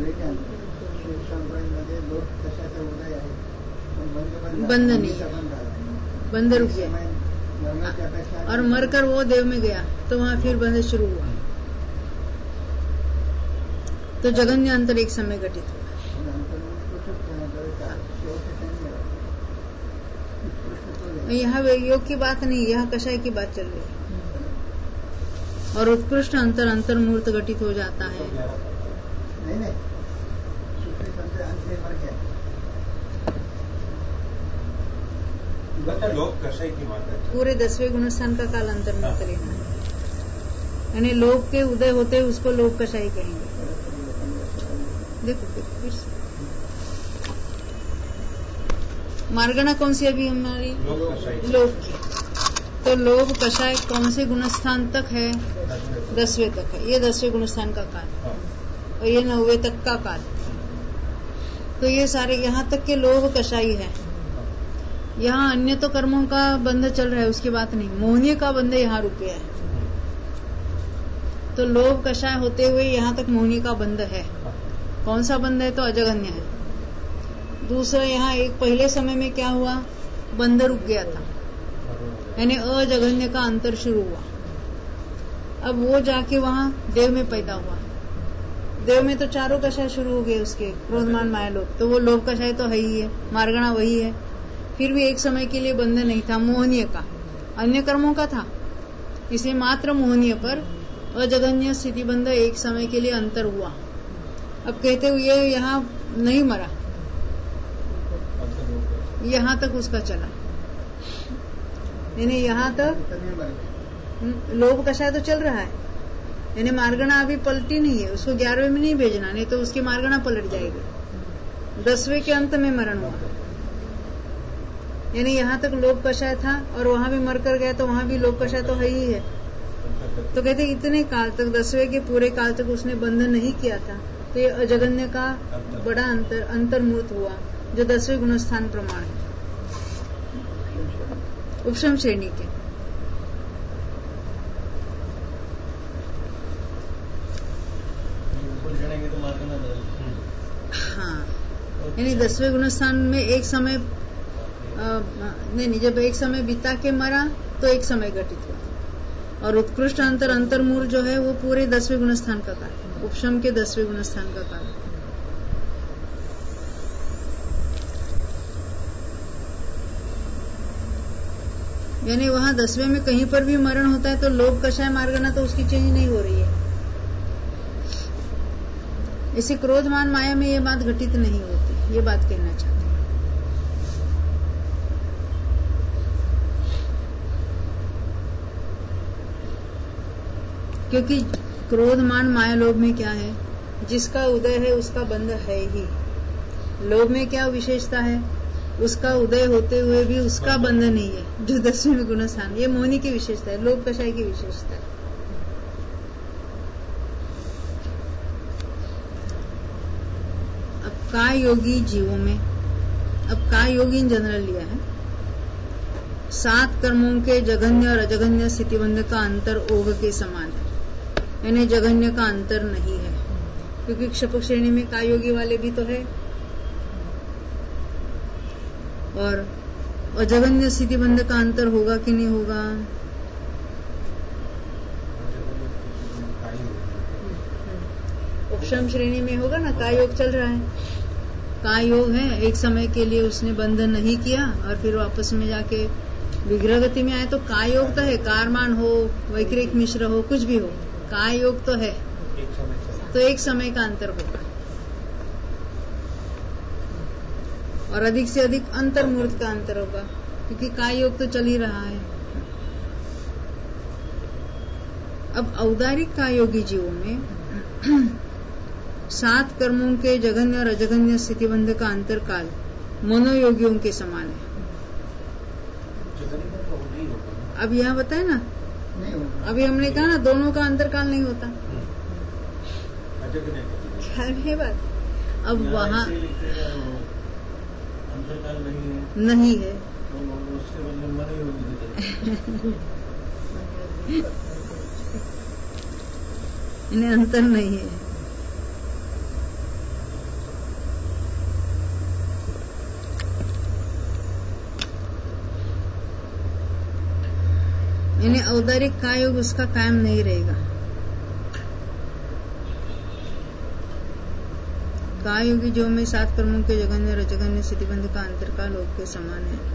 बंध नहीं, बंध रुक गया और मरकर वो देव में गया, तो वहां फिर बंध शुरू हुआ। तो जघन्य अंतर एक समय घटित हुआ। यहाँ योग की बात नहीं, यहाँ कषाय की बात चल रही है। और उत्कृष्ट अंतर अंतर्मूर्त घटित हो जाता है। नहीं नहीं लोग कषाय की बात है। पूरे दसवें गुणस्थान का काल अंतर्मूर्त लेना है। यानी लोभ के उदय होते उसको लोभ कषाय कहेंगे। देखो फिर फिर से मार्गणा कौन सी अभी हमारी लोभ की, तो लोभ कषाय कौन से गुणस्थान तक है? दसवें तक है। ये दसवें गुणस्थान का काल और ये नौवे तक का काल, तो ये सारे यहाँ तक के लोभ कषाई है। यहाँ अन्य तो कर्मों का बंध चल रहा है, उसकी बात नहीं, मोहनीय का बंध यहाँ रुके है। तो लोभ कषाय होते हुए यहाँ तक मोहनीय का बंध है। कौन सा बंध है? तो अजगन्य है। दूसरा यहाँ एक पहले समय में क्या हुआ, बंध रुक गया था, यानी अजगन्य का अंतर शुरू हुआ। अब वो जाके वहां देव में पैदा हुआ। देव में तो चारों कषाय शुरू हो गए उसके, क्रोधमान माया लोभ, तो वो लोभ कषाय तो है ही है, मार्गणा वही है। फिर भी एक समय के लिए बंधन नहीं था मोहनीय का, अन्य कर्मों का था, इसे मात्र मोहनीय पर अजगन्य स्थिति बंध एक समय के लिए अंतर हुआ। अब कहते हुए यहाँ नहीं मरा, यहाँ तक उसका चला, यानी यहाँ तक लोभ कषाय तो चल रहा है, यानी मार्गणा अभी पलटी नहीं है, उसको ग्यारहवें में नहीं भेजना, नहीं तो उसकी मार्गणा पलट जाएगी। दसवें के अंत में मरण हुआ, यानी यहाँ तक लोभ कषाय था और वहां भी मर कर गया, तो वहां भी लोभ कषाय तो है ही है। तो कहते इतने काल तक, दसवें के पूरे काल तक उसने बंधन नहीं किया था, तो ये अजगन्य का बड़ा अंतर अंतर्मूर्त हुआ, जो दसवें गुणस्थान प्रमाण है उपशम श्रेणी के। हाँ, यानी दसवें गुणस्थान में एक समय आ, नहीं नहीं जब एक समय बिता के मरा तो एक समय घटित हुआ, और उत्कृष्ट अंतर अंतर्मूल जो है वो पूरे दसवें गुणस्थान का काल, उपशम के दसवें गुणस्थान का काल। यानी वहां दसवें में कहीं पर भी मरण होता है तो लोभ कषाय मार्गणा तो उसकी चेंज नहीं हो रही है। इसी क्रोधमान माया में ये बात घटित नहीं होती, ये बात कहना चाहते हैं। क्योंकि क्रोधमान माया लोभ में क्या है, जिसका उदय है उसका बंध है ही। लोभ में क्या विशेषता है, उसका उदय होते हुए भी उसका बंध नहीं है, जो दसवें गुणस्थान, ये मोहनी की विशेषता है, लोभ कषाय की विशेषता है। अब काय योगी जीवों में, अब काय योगी इन जनरल लिया है, सात कर्मों के जघन्य और अजघन्य स्थितिबंध का अंतर ओघ के समान है, यानी जघन्य का अंतर नहीं है, क्योंकि क्षपक श्रेणी में काय योगी वाले भी तो है, और अजगन्य स्थिति बंध का अंतर होगा कि नहीं होगा? उपशम श्रेणी में होगा ना, काय योग चल रहा है, काय योग है, एक समय के लिए उसने बंधन नहीं किया और फिर वापस में जाके विग्रह गति में आए, तो काय योग तो है, कारमान हो, वैक्रिक मिश्र हो, कुछ भी हो, काय योग तो है, तो एक समय का अंतर होगा, और अधिक से अधिक अंतर्मूर्त का अंतर होगा, क्योंकि काय योग तो चल ही रहा है। अब औदारिक काय योगी जीवों में सात कर्मों के जघन्य और अजघन्य स्थितिबंध का अंतरकाल मनोयोगियों के समान है। अब यहाँ बताए ना, अभी हमने कहा ना दोनों का अंतरकाल नहीं होता, ख्याल में बात। अब वहाँ अंतरकाल नहीं है, नहीं है, तो उसके मतलब मन ही होगी, इन्हें अंतर नहीं है। इन्हें औदारिक काय योग उसका कायम नहीं रहेगा। काय योगी जो में सात कर्मों के जघन्य और अजघन्य स्थितिबंध का अंतरकाल योग के समान है।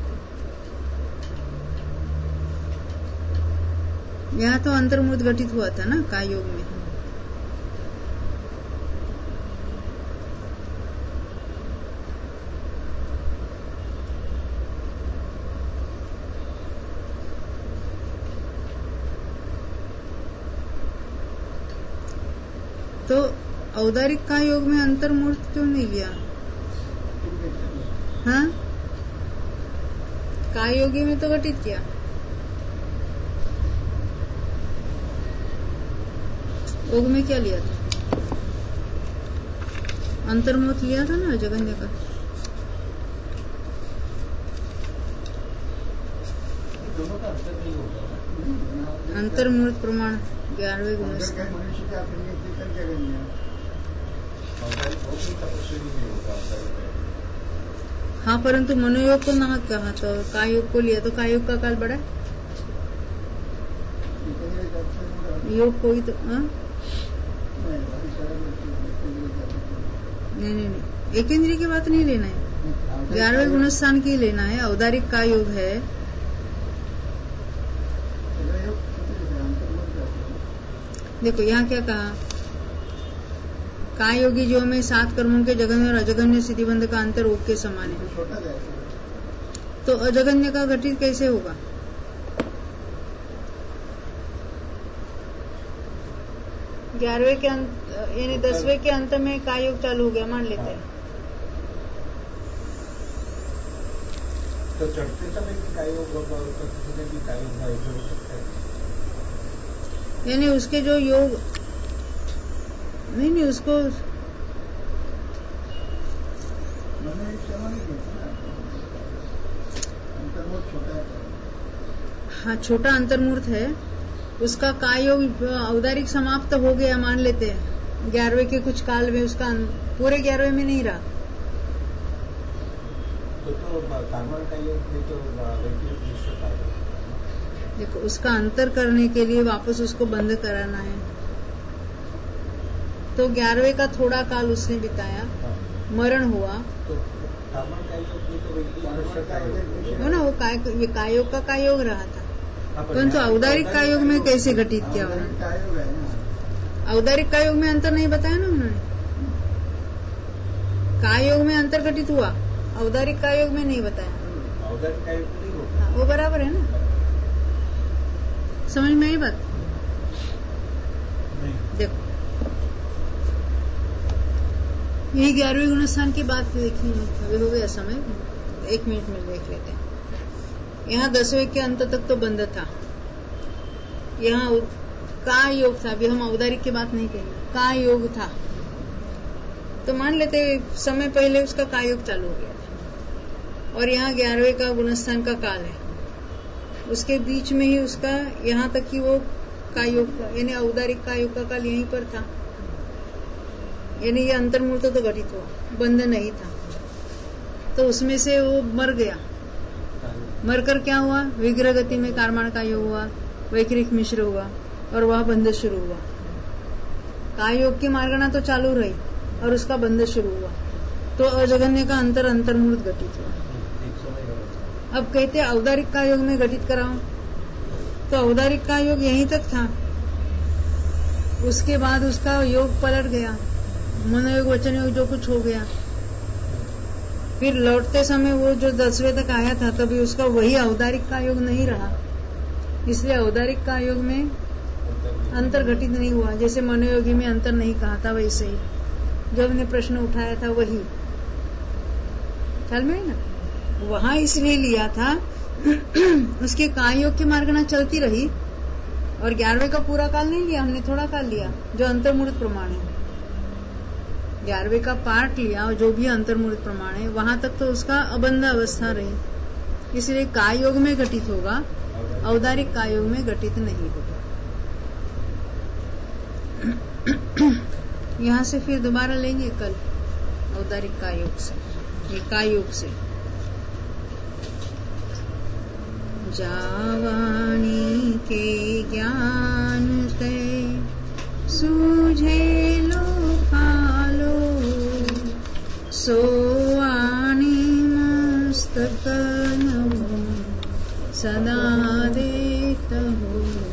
यहाँ तो अंतर्मूर्त घटित हुआ था ना काय योग में, तो औदारिक का योग में अंतर्मूर्त क्यों नहीं लिया? हाँ, काय योगी में तो घटित किया। योग में क्या लिया था? अंतर्मूर्त लिया था ना जगन्य का। दोनों का अंतर नहीं होगा। अंतर्मूर्त प्रमाण ग्यारहवें गुण मनुष्य के अपने कीर्तन जगन्य हाँ, परंतु मनोयोग को ना कहा तो काय योग को लिया, तो काय योग का काल बढ़ा, योग कोई तो हाँ? नहीं नहीं नहीं, एक इंद्रिय की बात नहीं लेना है, ग्यारहवें गुणस्थान की लेना है। औदारिक का योग है, देखो यहाँ क्या कहा, काय योगी जो में सात कर्मों के जगन्य और अजगन्य स्थितिबंध का अंतर योग के समान है, तो अजगन्य का घटित कैसे होगा? ग्यारहवें के अंत यानी दसवें के अंत में काय योग चालू हो गया मान लेते हैं, तो चढ़ते समय की काय योग होगा, उतरते समय की काय योग हो सकता है। यानी उसके जो योग नहीं नहीं उसको हाँ छोटा अंतर्मूर्त है, उसका काय योग औदारिक समाप्त हो गया मान लेते हैं ग्यारहवें के कुछ काल में, उसका पूरे ग्यारहवें में नहीं रहा, तो तो कार्बन का योग में तो वैक्यूम मिश्र का योग। देखो उसका अंतर करने के लिए वापस उसको बंद कराना है, तो ग्यारहवें का थोड़ा काल उसने बिताया, मरण हुआ, तो कार्बन का योग में तो वैक्यूम मिश्र का योग हो ना, वो काय ये काय योग का काय योग रहा था, परंतु औदारिक का योग में कैसे घटित किया उन्होंने? औदारिक का योग में अंतर नहीं बताया ना उन्होंने, काय योग में अंतर घटित हुआ, औदारिक का योग में नहीं बताया। औदारिक का योग नहीं होगा, वो बराबर है ना, समझ में आई बात? देखो यही ग्यारहवें गुणस्थान की बात देखी है, अभी हो गया समय, एक मिनट में देख लेते हैं। यहाँ दसवें के अंत तक तो बंद था, यहाँ का योग था, अभी हम औदारिक की बात नहीं करेंगे, का योग था, तो मान लेते समय पहले उसका का योग चालू हो गया था, और यहाँ ग्यारहवें का गुणस्थान का काल है, उसके बीच में ही उसका यहाँ तक कि वो का योग यानी औदारिक का योग का काल यहीं पर था, यानी ये अंतर्मूर्त तो घटित हुआ, बंध नहीं था, तो उसमें से वो मर गया, मरकर क्या हुआ, विग्रह गति में कार्माण का योग हुआ, वैक्रिक मिश्र हुआ, और वह बंध शुरू हुआ। काय योग की मार्गना तो चालू रही और उसका बंध शुरू हुआ, तो अजगन्य का अंतर अंतर्मूर्त घटित हुआ। अब कहते औदारिक का योग में घटित कराओ, तो औदारिक का योग यहीं तक था, उसके बाद उसका योग पलट गया, मनोयोग वचन योग जो कुछ हो गया, फिर लौटते समय वो जो दसवें तक आया था तभी उसका वही औदारिक का योग नहीं रहा, इसलिए औदारिक का योग में अंतर घटित नहीं हुआ। जैसे मनोयोगी में अंतर नहीं कहा था, वैसे ही जो हमने प्रश्न उठाया था वही ख्याल में है ना, वहां इसलिए लिया था उसके काय योग की मार्गना चलती रही, और ग्यारहवें का पूरा काल नहीं लिया हमने, थोड़ा काल लिया जो अंतर्मूर्त प्रमाण है, ग्यारहवें का पार्ट लिया और जो भी अंतर्मूर्त प्रमाण है वहां तक तो उसका अबंध अवस्था रही, इसलिए काय योग में घटित होगा, औदारिक काय योग में घटित नहीं होगा। यहाँ से फिर दोबारा लेंगे कल औदारिक काय योग से, ये काय योग से जावाणी के ज्ञान ते सूझे लो फालो, सोवाणी मस्तक नमो सदा देत हो।